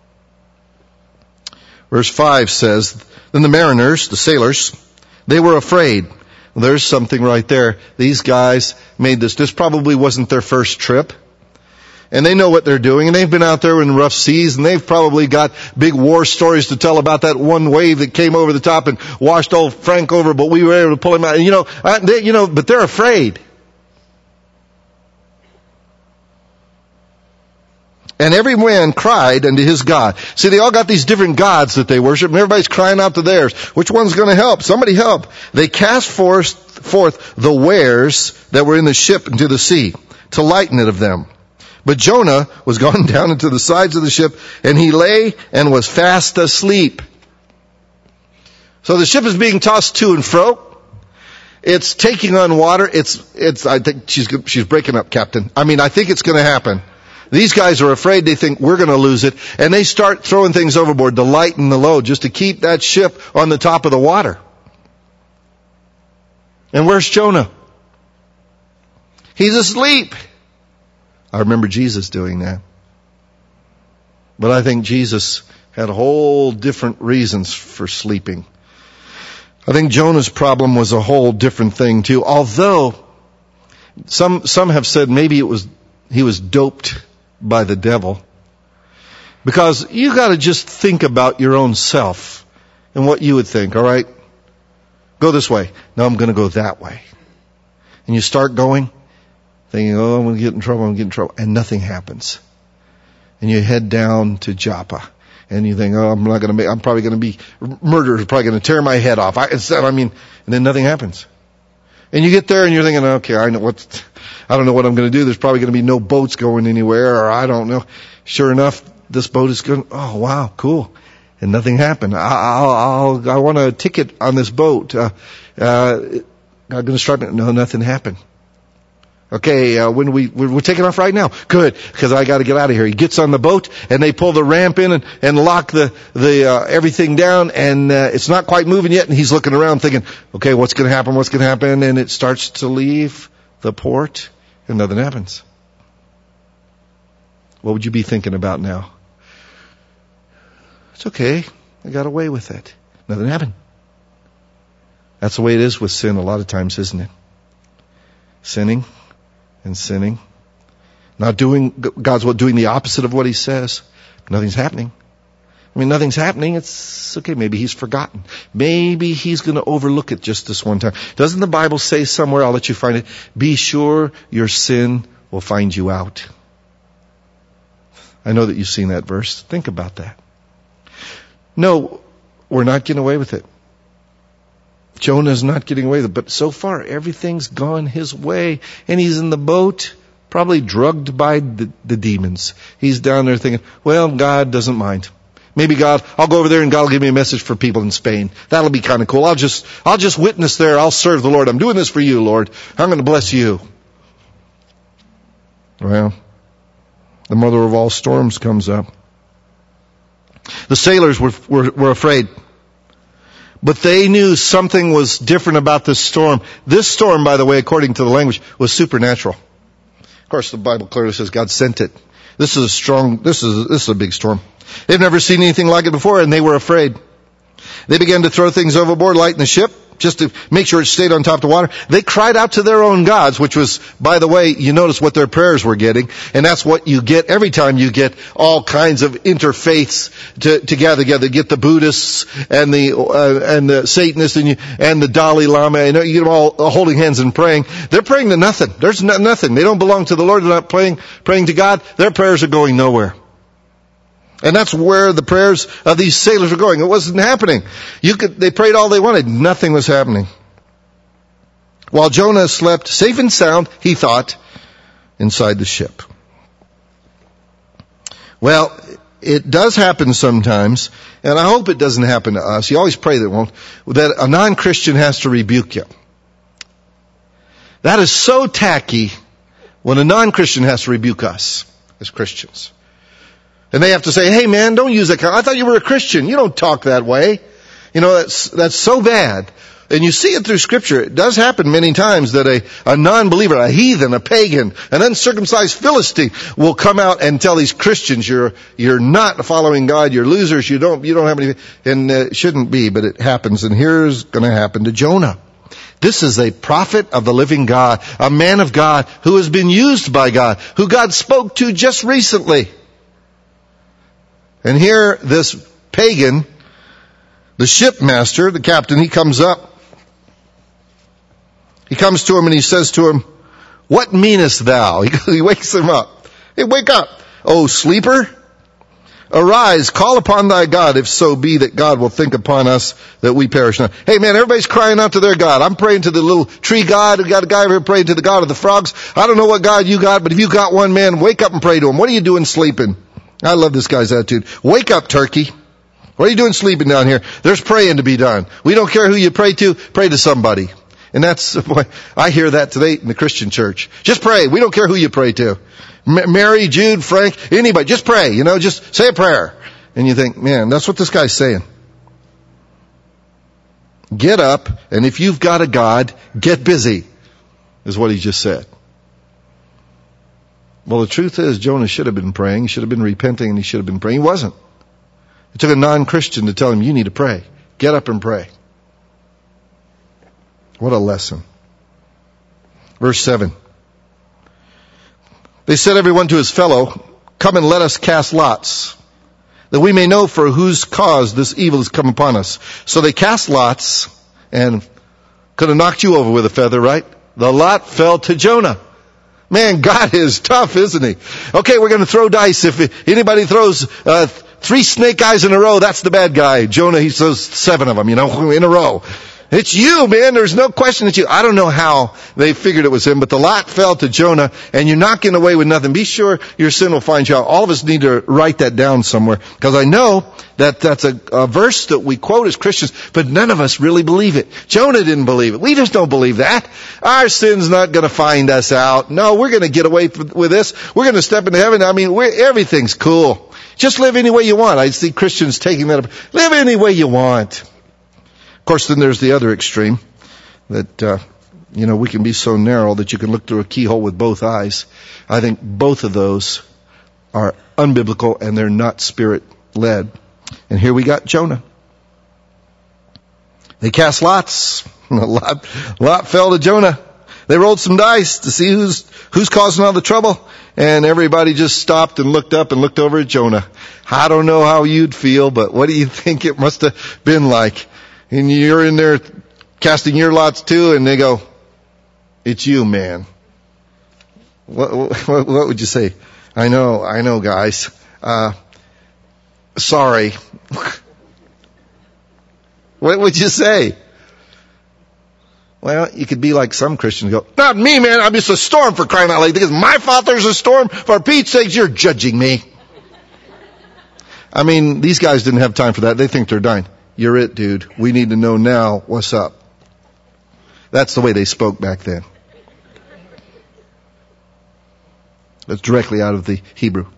Verse 5 says, then the mariners, the sailors, they were afraid. Well, there's something right there. These guys made this. This probably wasn't their first trip. And they know what they're doing, and they've been out there in rough seas, and they've probably got big war stories to tell about that one wave that came over the top and washed old Frank over, but we were able to pull him out. And but they're afraid. And every man cried unto his God. See, they all got these different gods that they worship, and everybody's crying out to theirs. Which one's going to help? Somebody help. They cast forth the wares that were in the ship into the sea to lighten it of them. But Jonah was gone down into the sides of the ship, and he lay and was fast asleep. So the ship is being tossed to and fro. It's taking on water. I think she's breaking up, Captain. I think it's going to happen. These guys are afraid. They think we're going to lose it. And they start throwing things overboard to lighten the load, just to keep that ship on the top of the water. And where's Jonah? He's asleep. I remember Jesus doing that. But I think Jesus had whole different reasons for sleeping. I think Jonah's problem was a whole different thing too. Although some have said maybe he was doped by the devil. Because you got to just think about your own self and what you would think, all right? Go this way. No, I'm going to go that way. And you start going, thinking, oh, I'm going to get in trouble, and nothing happens. And you head down to Joppa, and you think, oh, I'm probably going to be murdered, probably going to tear my head off. And then nothing happens. And you get there and you're thinking, okay, I don't know what I'm going to do. There's probably going to be no boats going anywhere, or I don't know. Sure enough, this boat is going, oh wow, cool. And nothing happened. I want a ticket on this boat. I'm going to strike it. No, nothing happened. Okay, we're taking off right now. Good, because I got to get out of here. He gets on the boat, and they pull the ramp in and lock the everything down, and it's not quite moving yet. And he's looking around, thinking, okay, what's going to happen? And it starts to leave the port, and nothing happens. What would you be thinking about now? It's okay. I got away with it. Nothing happened. That's the way it is with sin a lot of times, isn't it? Sinning. Not doing God's will, doing the opposite of what He says. Nothing's happening. Nothing's happening. It's okay. Maybe He's forgotten. Maybe He's going to overlook it just this one time. Doesn't the Bible say somewhere, I'll let you find it, be sure your sin will find you out? I know that you've seen that verse. Think about that. No, we're not getting away with it. Jonah's not getting away with it, but so far everything's gone his way, and he's in the boat, probably drugged by the demons. He's down there thinking, well, God doesn't mind. Maybe I'll go over there and God will give me a message for people in Spain. That'll be kind of cool. I'll just witness there. I'll serve the Lord. I'm doing this for you, Lord. I'm going to bless you. Well, the mother of all storms comes up. The sailors were afraid. But they knew something was different about this storm. This storm, by the way, according to the language, was supernatural. Of course, the Bible clearly says God sent it. This is a big storm. They've never seen anything like it before, and they were afraid. They began to throw things overboard, lighten the ship, just to make sure it stayed on top of the water. They cried out to their own gods, which was, by the way, you notice what their prayers were getting, and that's what you get every time you get all kinds of interfaiths to gather together. Get the Buddhists and the Satanists and the Dalai Lama, and you get them all holding hands and praying. They're praying to nothing. There's nothing. They don't belong to the Lord. They're not praying to God. Their prayers are going nowhere. And that's where the prayers of these sailors were going. It wasn't happening. They prayed all they wanted. Nothing was happening. While Jonah slept safe and sound, he thought, inside the ship. Well, it does happen sometimes, and I hope it doesn't happen to us. You always pray that it won't. That a non-Christian has to rebuke you. That is so tacky when a non-Christian has to rebuke us as Christians. And they have to say, hey man, don't use that kind. I thought you were a Christian. You don't talk that way. That's so bad. And you see it through Scripture. It does happen many times that a non-believer, a heathen, a pagan, an uncircumcised Philistine will come out and tell these Christians, you're not following God, you're losers, you don't have anything. And it shouldn't be, but it happens. And here's going to happen to Jonah. This is a prophet of the living God, a man of God who has been used by God, who God spoke to just recently. And here, this pagan, the shipmaster, the captain, he comes up. He comes to him and he says to him, what meanest thou? He wakes him up. Hey, wake up, O sleeper. Arise, call upon thy God, if so be that God will think upon us that we perish not. Hey man, everybody's crying out to their God. I'm praying to the little tree God. We got a guy over here praying to the God of the frogs. I don't know what God you got, but if you got one, man, wake up and pray to him. What are you doing sleeping? I love this guy's attitude. Wake up, turkey. What are you doing sleeping down here? There's praying to be done. We don't care who you pray to somebody. And I hear that today in the Christian church. Just pray. We don't care who you pray to. Mary, Jude, Frank, anybody. Just pray, just say a prayer. And you think, man, that's what this guy's saying. Get up, and if you've got a God, get busy, is what he just said. Well, the truth is, Jonah should have been praying. He should have been repenting, and he should have been praying. He wasn't. It took a non-Christian to tell him, you need to pray. Get up and pray. What a lesson. Verse 7. They said everyone to his fellow, Come and let us cast lots, that we may know for whose cause this evil has come upon us. So they cast lots, and could have knocked you over with a feather, right? The lot fell to Jonah. Man, God is tough, isn't he? Okay, we're going to throw dice. If anybody throws 3 snake eyes in a row, that's the bad guy. Jonah, he throws 7 of them, in a row. It's you, man. There's no question it's you. I don't know how they figured it was him, but the lot fell to Jonah, and you're not getting away with nothing. Be sure your sin will find you out. All of us need to write that down somewhere, because I know that that's a verse that we quote as Christians, but none of us really believe it. Jonah didn't believe it. We just don't believe that. Our sin's not going to find us out. No, we're going to get away with this. We're going to step into heaven. I mean, everything's cool. Just live any way you want. I see Christians taking that up. Live any way you want. Of course, then there's the other extreme, that, we can be so narrow that you can look through a keyhole with both eyes. I think both of those are unbiblical, and they're not Spirit-led. And here we got Jonah. They cast lots. Lot fell to Jonah. They rolled some dice to see who's causing all the trouble. And everybody just stopped and looked up and looked over at Jonah. I don't know how you'd feel, but what do you think it must have been like? And you're in there casting your lots too, and they go, it's you, man. What would you say? I know, guys. Sorry. What would you say? Well, you could be like some Christians and go, not me, man. I'm just a storm, for crying out loud. It's my fault there's a storm. For Pete's sake, you're judging me. I mean, these guys didn't have time for that. They think they're dying. You're it, dude. We need to know now what's up. That's the way they spoke back then. That's directly out of the Hebrew.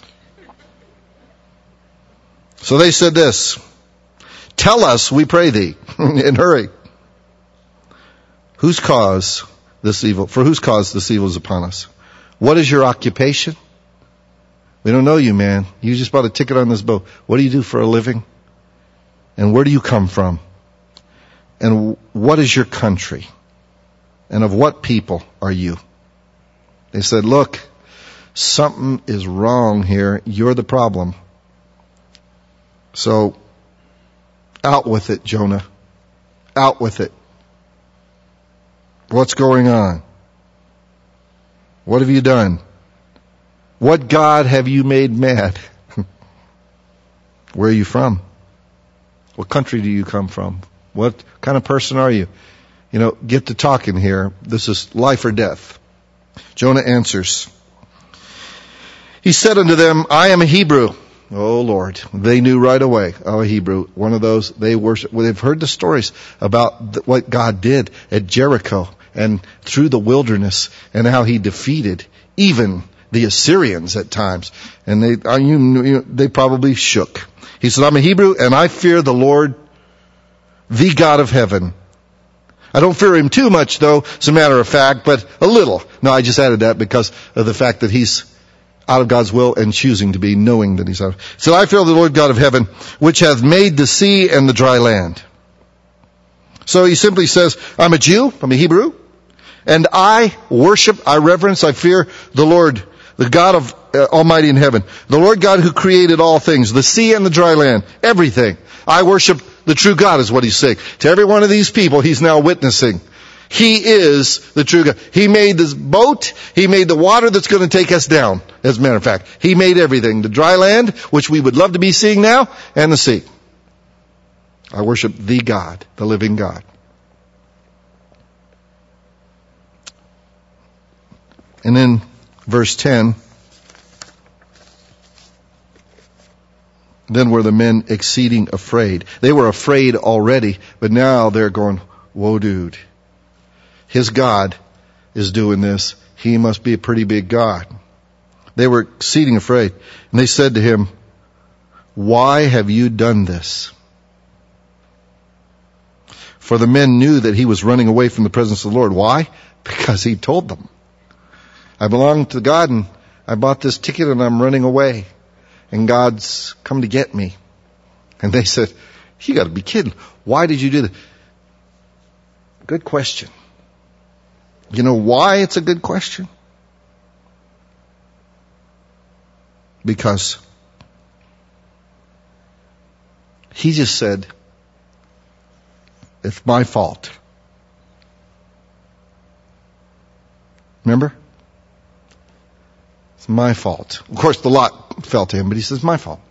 So they said this, tell us, we pray thee, and hurry. For whose cause this evil is upon us? What is your occupation? We don't know you, man. You just bought a ticket on this boat. What do you do for a living? And where do you come from? And what is your country? And of what people are you? They said, look, something is wrong here. You're the problem. So, out with it, Jonah. Out with it. What's going on? What have you done? What God have you made mad? Where are you from? What country do you come from? What kind of person are you? Get to talking here. This is life or death. Jonah answers. He said unto them, I am a Hebrew. Oh, Lord. They knew right away. Oh, a Hebrew. One of those they worship. Well, they've heard the stories about what God did at Jericho and through the wilderness, and how he defeated even the Assyrians at times. And they probably shook. He said, I'm a Hebrew, and I fear the Lord, the God of heaven. I don't fear him too much, though, as a matter of fact, but a little. No, I just added that because of the fact that he's out of God's will and choosing to be, knowing that he's out. So I fear the Lord God of heaven, which hath made the sea and the dry land. So he simply says, I'm a Jew, I'm a Hebrew, and I worship, I reverence, I fear the Lord, the God of Almighty in heaven, the Lord God who created all things, the sea and the dry land, everything. I worship the true God, is what he's saying. To every one of these people, he's now witnessing. He is the true God. He made this boat. He made the water that's going to take us down, as a matter of fact. He made everything. The dry land, which we would love to be seeing now, and the sea. I worship the God, the living God. And then verse 10, then were the men exceeding afraid. They were afraid already, but now they're going, whoa, dude. His God is doing this. He must be a pretty big God. They were exceeding afraid. And they said to him, why have you done this? For the men knew that he was running away from the presence of the Lord. Why? Because he told them. I belong to God, and I bought this ticket, and I'm running away. And God's come to get me. And they said, you got to be kidding. Why did you do that? Good question. You know why it's a good question? Because he just said, it's my fault. Remember? It's my fault. Of course, the lot fell to him, but he says, my fault.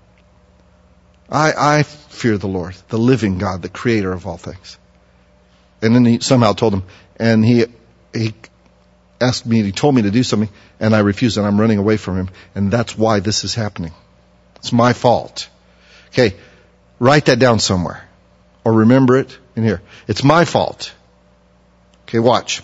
I fear the Lord, the living God, the creator of all things. And then he somehow told him, and he asked me, he told me to do something, and I refused, and I'm running away from him. And that's why this is happening. It's my fault. Okay, write that down somewhere. Or remember it in here. It's my fault. Okay, watch.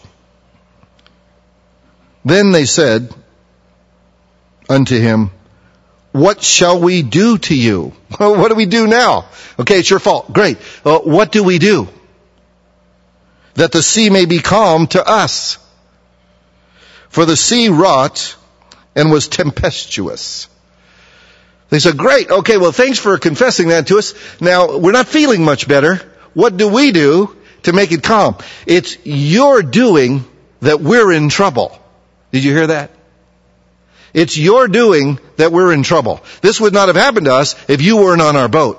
Then they said unto him, what shall we do to you? What do we do now? Okay, it's your fault. Great. What do we do? That the sea may be calm to us. For the sea wrought and was tempestuous. They said, great. Okay, well, thanks for confessing that to us. Now, we're not feeling much better. What do we do to make it calm? It's your doing that we're in trouble. Did you hear that? It's your doing that we're in trouble. This would not have happened to us if you weren't on our boat.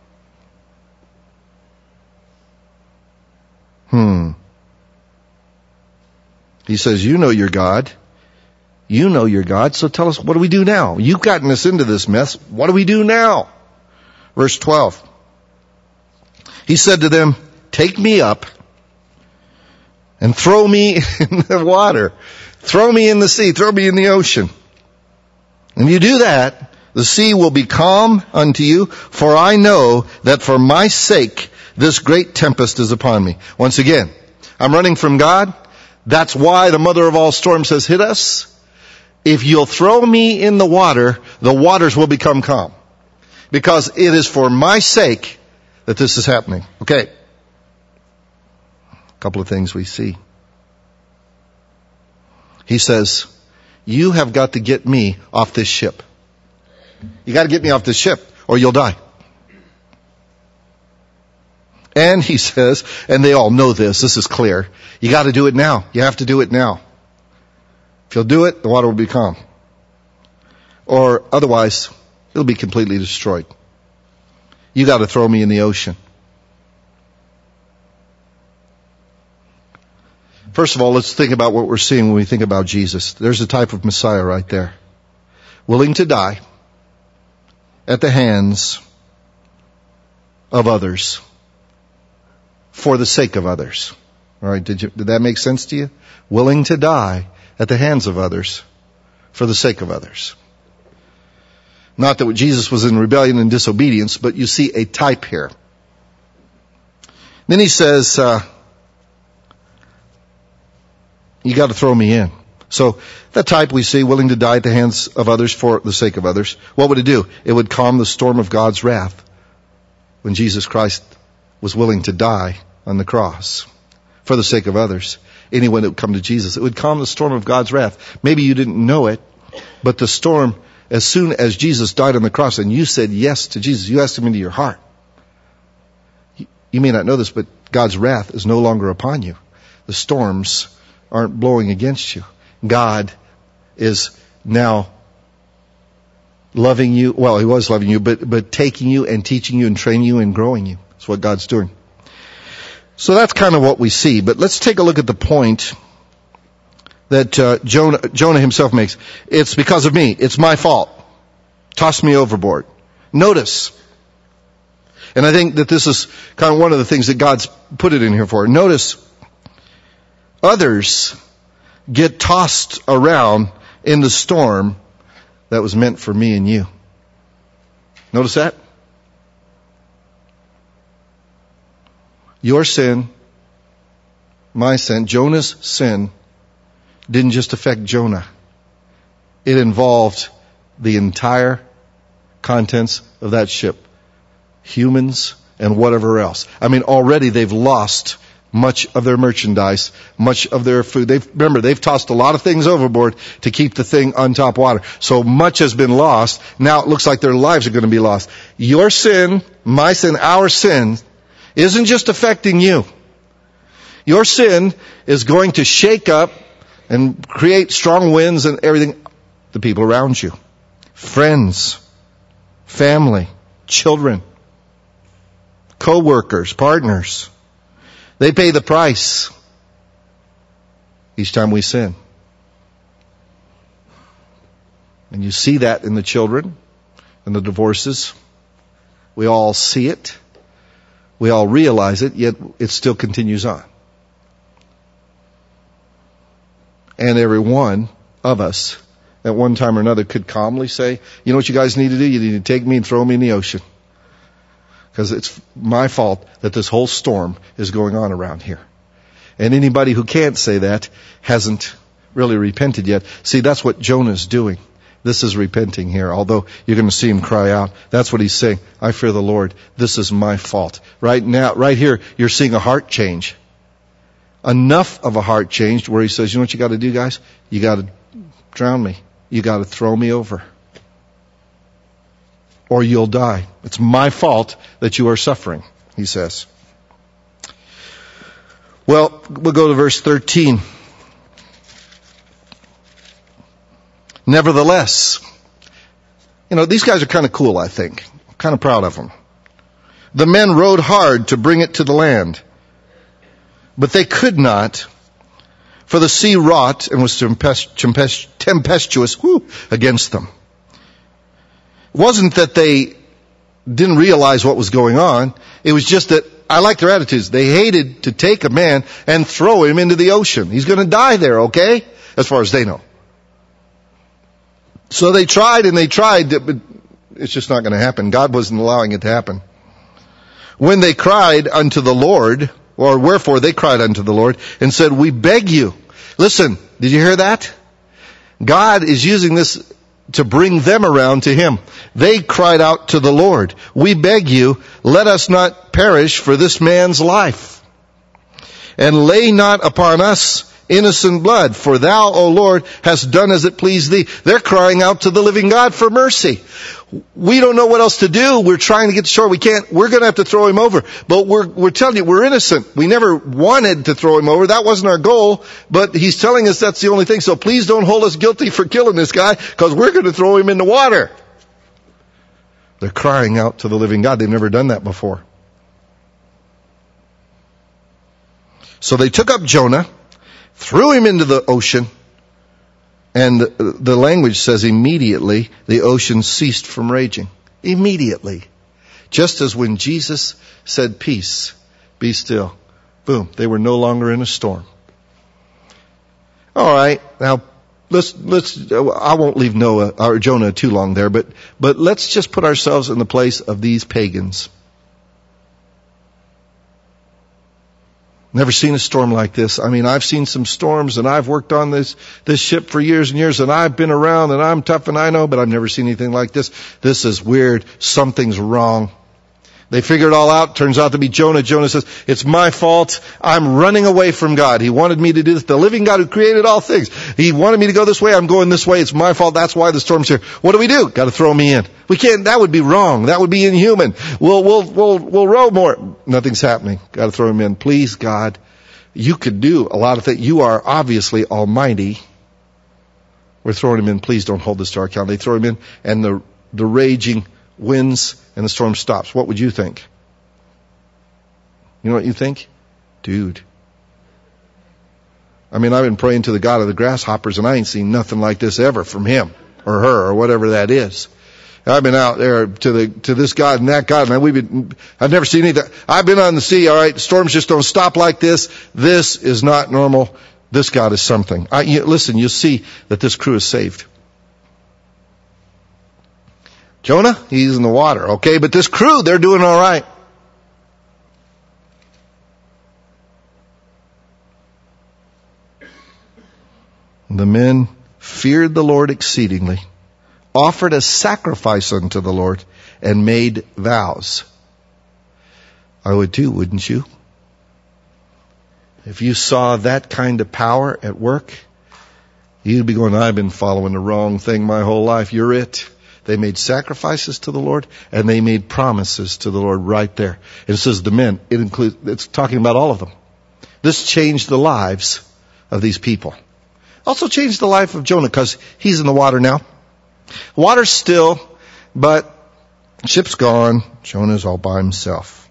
He says, you know your God. You know your God, so tell us, what do we do now? You've gotten us into this mess. What do we do now? Verse 12. He said to them, take me up and throw me in the water. Throw me in the sea. Throw me in the ocean. And you do that, the sea will be calm unto you, for I know that for my sake this great tempest is upon me. Once again, I'm running from God. That's why the mother of all storms has hit us. If you'll throw me in the waters will become calm. Because it is for my sake that this is happening. Okay. A couple of things we see. He says, you have got to get me off this ship. You got to get me off this ship or you'll die. And he says, and they all know this is clear. You got to do it now. You have to do it now. If you'll do it, the water will be calm. Or otherwise, it'll be completely destroyed. You got to throw me in the ocean. First of all, let's think about what we're seeing when we think about Jesus. There's a type of Messiah right there. Willing to die at the hands of others for the sake of others. All right, did that make sense to you? Willing to die at the hands of others for the sake of others. Not that Jesus was in rebellion and disobedience, but you see a type here. Then he says, you got to throw me in. So that type we see, willing to die at the hands of others for the sake of others. What would it do? It would calm the storm of God's wrath when Jesus Christ was willing to die on the cross for the sake of others. Anyone that would come to Jesus, it would calm the storm of God's wrath. Maybe you didn't know it, but the storm, as soon as Jesus died on the cross and you said yes to Jesus, you asked him into your heart. You may not know this, but God's wrath is no longer upon you. The storms aren't blowing against you. God is now loving you. Well, he was loving you, but taking you and teaching you and training you and growing you. That's what God's doing. So that's kind of what we see. But let's take a look at the point that Jonah himself makes. It's because of me. It's my fault. Toss me overboard. Notice. And I think that this is kind of one of the things that God's put it in here for. Notice, others get tossed around in the storm that was meant for me and you. Notice that? Your sin, my sin, Jonah's sin didn't just affect Jonah. It involved the entire contents of that ship. Humans and whatever else. I mean, already they've lost much of their merchandise, much of their food. They've tossed a lot of things overboard to keep the thing on top water. So much has been lost. Now it looks like their lives are going to be lost. Your sin, my sin, our sin isn't just affecting you. Your sin is going to shake up and create strong winds and everything, the people around you. friends, family, children, co-workers, partners. They pay the price each time we sin. And you see that in the children and the divorces. We all see it. We all realize it, yet it still continues on. And every one of us at one time or another could calmly say, you know what you guys need to do? You need to take me and throw me in the ocean. Because it's my fault that this whole storm is going on around here. And anybody who can't say that hasn't really repented yet. See, that's what Jonah's doing. This is repenting here. Although you're going to see him cry out. That's what he's saying. I fear the Lord. This is my fault. Right now, right here, you're seeing a heart change. Enough of a heart change where he says, you know what you got to do, guys? You got to drown me. You got to throw me over. Or you'll die. It's my fault that you are suffering, he says. Well, we'll go to verse 13. Nevertheless, these guys are kind of cool, I think. I'm kind of proud of them. The men rowed hard to bring it to the land, but they could not, for the sea wrought and was tempestuous against them. It wasn't that they didn't realize what was going on. It was just that, I like their attitudes. They hated to take a man and throw him into the ocean. He's going to die there, okay? As far as they know. So they tried, but it's just not going to happen. God wasn't allowing it to happen. When they cried unto the Lord, or wherefore they cried unto the Lord and said, we beg you. Listen, did you hear that? God is using this to bring them around to Him. They cried out to the Lord, we beg you, let us not perish for this man's life. And lay not upon us innocent blood, for thou, O Lord, hast done as it pleased thee. They're crying out to the living God for mercy. We don't know what else to do. We're trying to get to shore. We can't. We're going to have to throw him over. But we're telling you, we're innocent. We never wanted to throw him over. That wasn't our goal. But he's telling us that's the only thing. So please don't hold us guilty for killing this guy, because we're going to throw him in the water. They're crying out to the living God. They've never done that before. So they took up Jonah, threw him into the ocean, and the language says immediately the ocean ceased from raging. Immediately. Just as when Jesus said, peace, be still. Boom, they were no longer in a storm. All right, now let's I won't leave Noah or Jonah too long there, but let's just put ourselves in the place of these pagans. Never seen a storm like this. I mean, I've seen some storms, and I've worked on this ship for years and years, and I've been around, and I'm tough, and I know, but I've never seen anything like this. This is weird. Something's wrong. They figure it all out. Turns out to be Jonah. Jonah says, it's my fault. I'm running away from God. He wanted me to do this. The living God who created all things. He wanted me to go this way. I'm going this way. It's my fault. That's why the storm's here. What do? Got to throw me in. We can't. That would be wrong. That would be inhuman. We'll row more. Nothing's happening. Got to throw him in. Please, God. You could do a lot of things. You are obviously almighty. We're throwing him in. Please don't hold this to our account. They throw him in, and the raging winds and the storm stops. What would you think? You know what you think? Dude. I mean, I've been praying to the God of the grasshoppers, and I ain't seen nothing like this ever from him or her or whatever that is. I've been out there to this God and that God, man. I've never seen anything. I've been on the sea, all right. Storms just don't stop like this. This is not normal. This God is something. Listen, you'll see that this crew is saved. Jonah, he's in the water, okay? But this crew, they're doing all right. The men feared the Lord exceedingly, offered a sacrifice unto the Lord, and made vows. I would too, wouldn't you? If you saw that kind of power at work, you'd be going, I've been following the wrong thing my whole life. You're it. They made sacrifices to the Lord, and they made promises to the Lord right there. And it says the men, it's talking about all of them. This changed the lives of these people. Also changed the life of Jonah, because he's in the water now. Water's still, but ship's gone. Jonah's all by himself.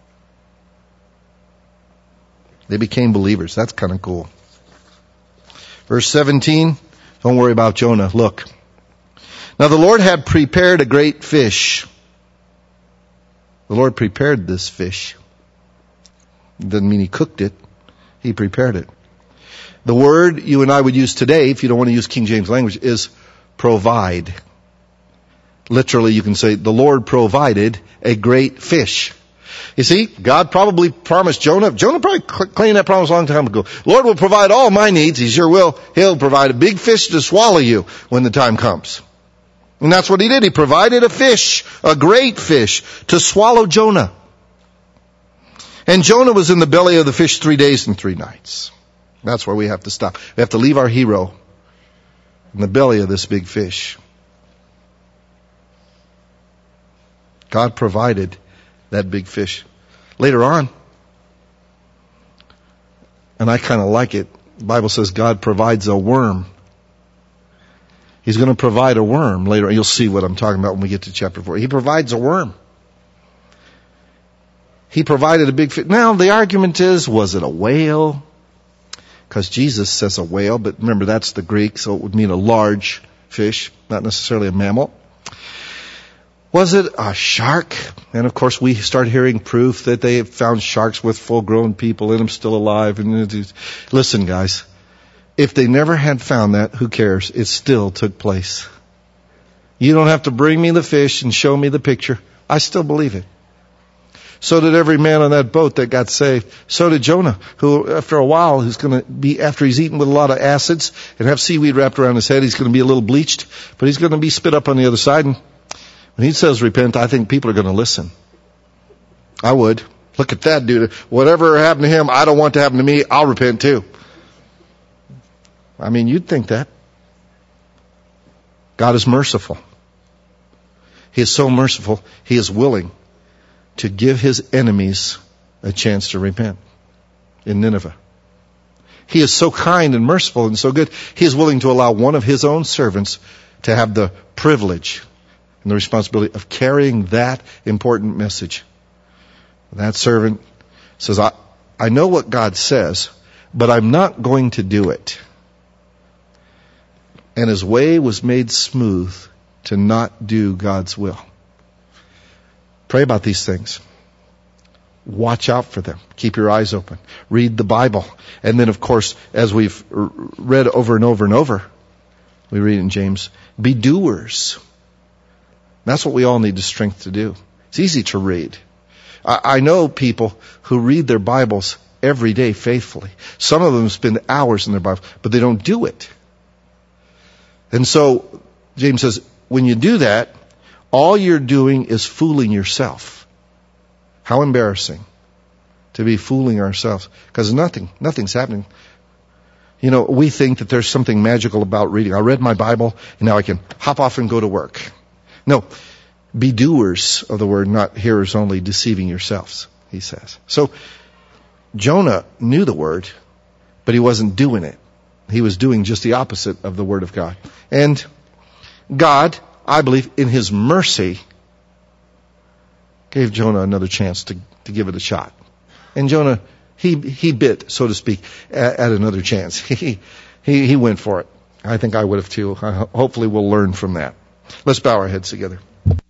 They became believers. That's kind of cool. Verse 17, don't worry about Jonah. Look. Now the Lord had prepared a great fish. The Lord prepared this fish. Doesn't mean he cooked it. He prepared it. The word you and I would use today, if you don't want to use King James language, is provide. Literally, you can say, the Lord provided a great fish. You see, God probably promised Jonah. Jonah probably claimed that promise a long time ago. Lord will provide all my needs. He sure will. He'll provide a big fish to swallow you when the time comes. And that's what he did. He provided a fish, a great fish, to swallow Jonah. And Jonah was in the belly of the fish 3 days and 3 nights. That's where we have to stop. We have to leave our hero in the belly of this big fish. God provided that big fish. Later on, and I kind of like it, the Bible says God provides a worm. He's going to provide a worm later. You'll see what I'm talking about when we get to chapter 4. He provides a worm. He provided a big fish. Now, the argument is, was it a whale? Because Jesus says a whale, but remember that's the Greek, so it would mean a large fish, not necessarily a mammal. Was it a shark? And of course we start hearing proof that they have found sharks with full-grown people in them still alive. And listen, guys, if they never had found that, who cares? It still took place. You don't have to bring me the fish and show me the picture. I still believe it. So did every man on that boat that got saved. So did Jonah, who after a while, who's going to be, after he's eaten with a lot of acids and have seaweed wrapped around his head, he's going to be a little bleached, but he's going to be spit up on the other side. And when he says repent, I think people are going to listen. I would. Look at that dude. Whatever happened to him, I don't want to happen to me. I'll repent too. I mean, you'd think that. God is merciful. He is so merciful, He is willing to give His enemies a chance to repent in Nineveh. He is so kind and merciful and so good, He is willing to allow one of His own servants to have the privilege and the responsibility of carrying that important message. That servant says, I know what God says, but I'm not going to do it. And his way was made smooth to not do God's will. Pray about these things. Watch out for them. Keep your eyes open. Read the Bible. And then, of course, as we've read over and over and over, we read in James, be doers. That's what we all need the strength to do. It's easy to read. I know people who read their Bibles every day faithfully. Some of them spend hours in their Bible, but they don't do it. And so, James says, when you do that, all you're doing is fooling yourself. How embarrassing to be fooling ourselves. Because nothing's happening. You know, we think that there's something magical about reading. I read my Bible, and now I can hop off and go to work. No, be doers of the word, not hearers only, deceiving yourselves, he says. So, Jonah knew the word, but he wasn't doing it. He was doing just the opposite of the word of God. And God, I believe, in His mercy, gave Jonah another chance to give it a shot. And Jonah, he bit, so to speak, at another chance. He went for it. I think I would have too. Hopefully we'll learn from that. Let's bow our heads together.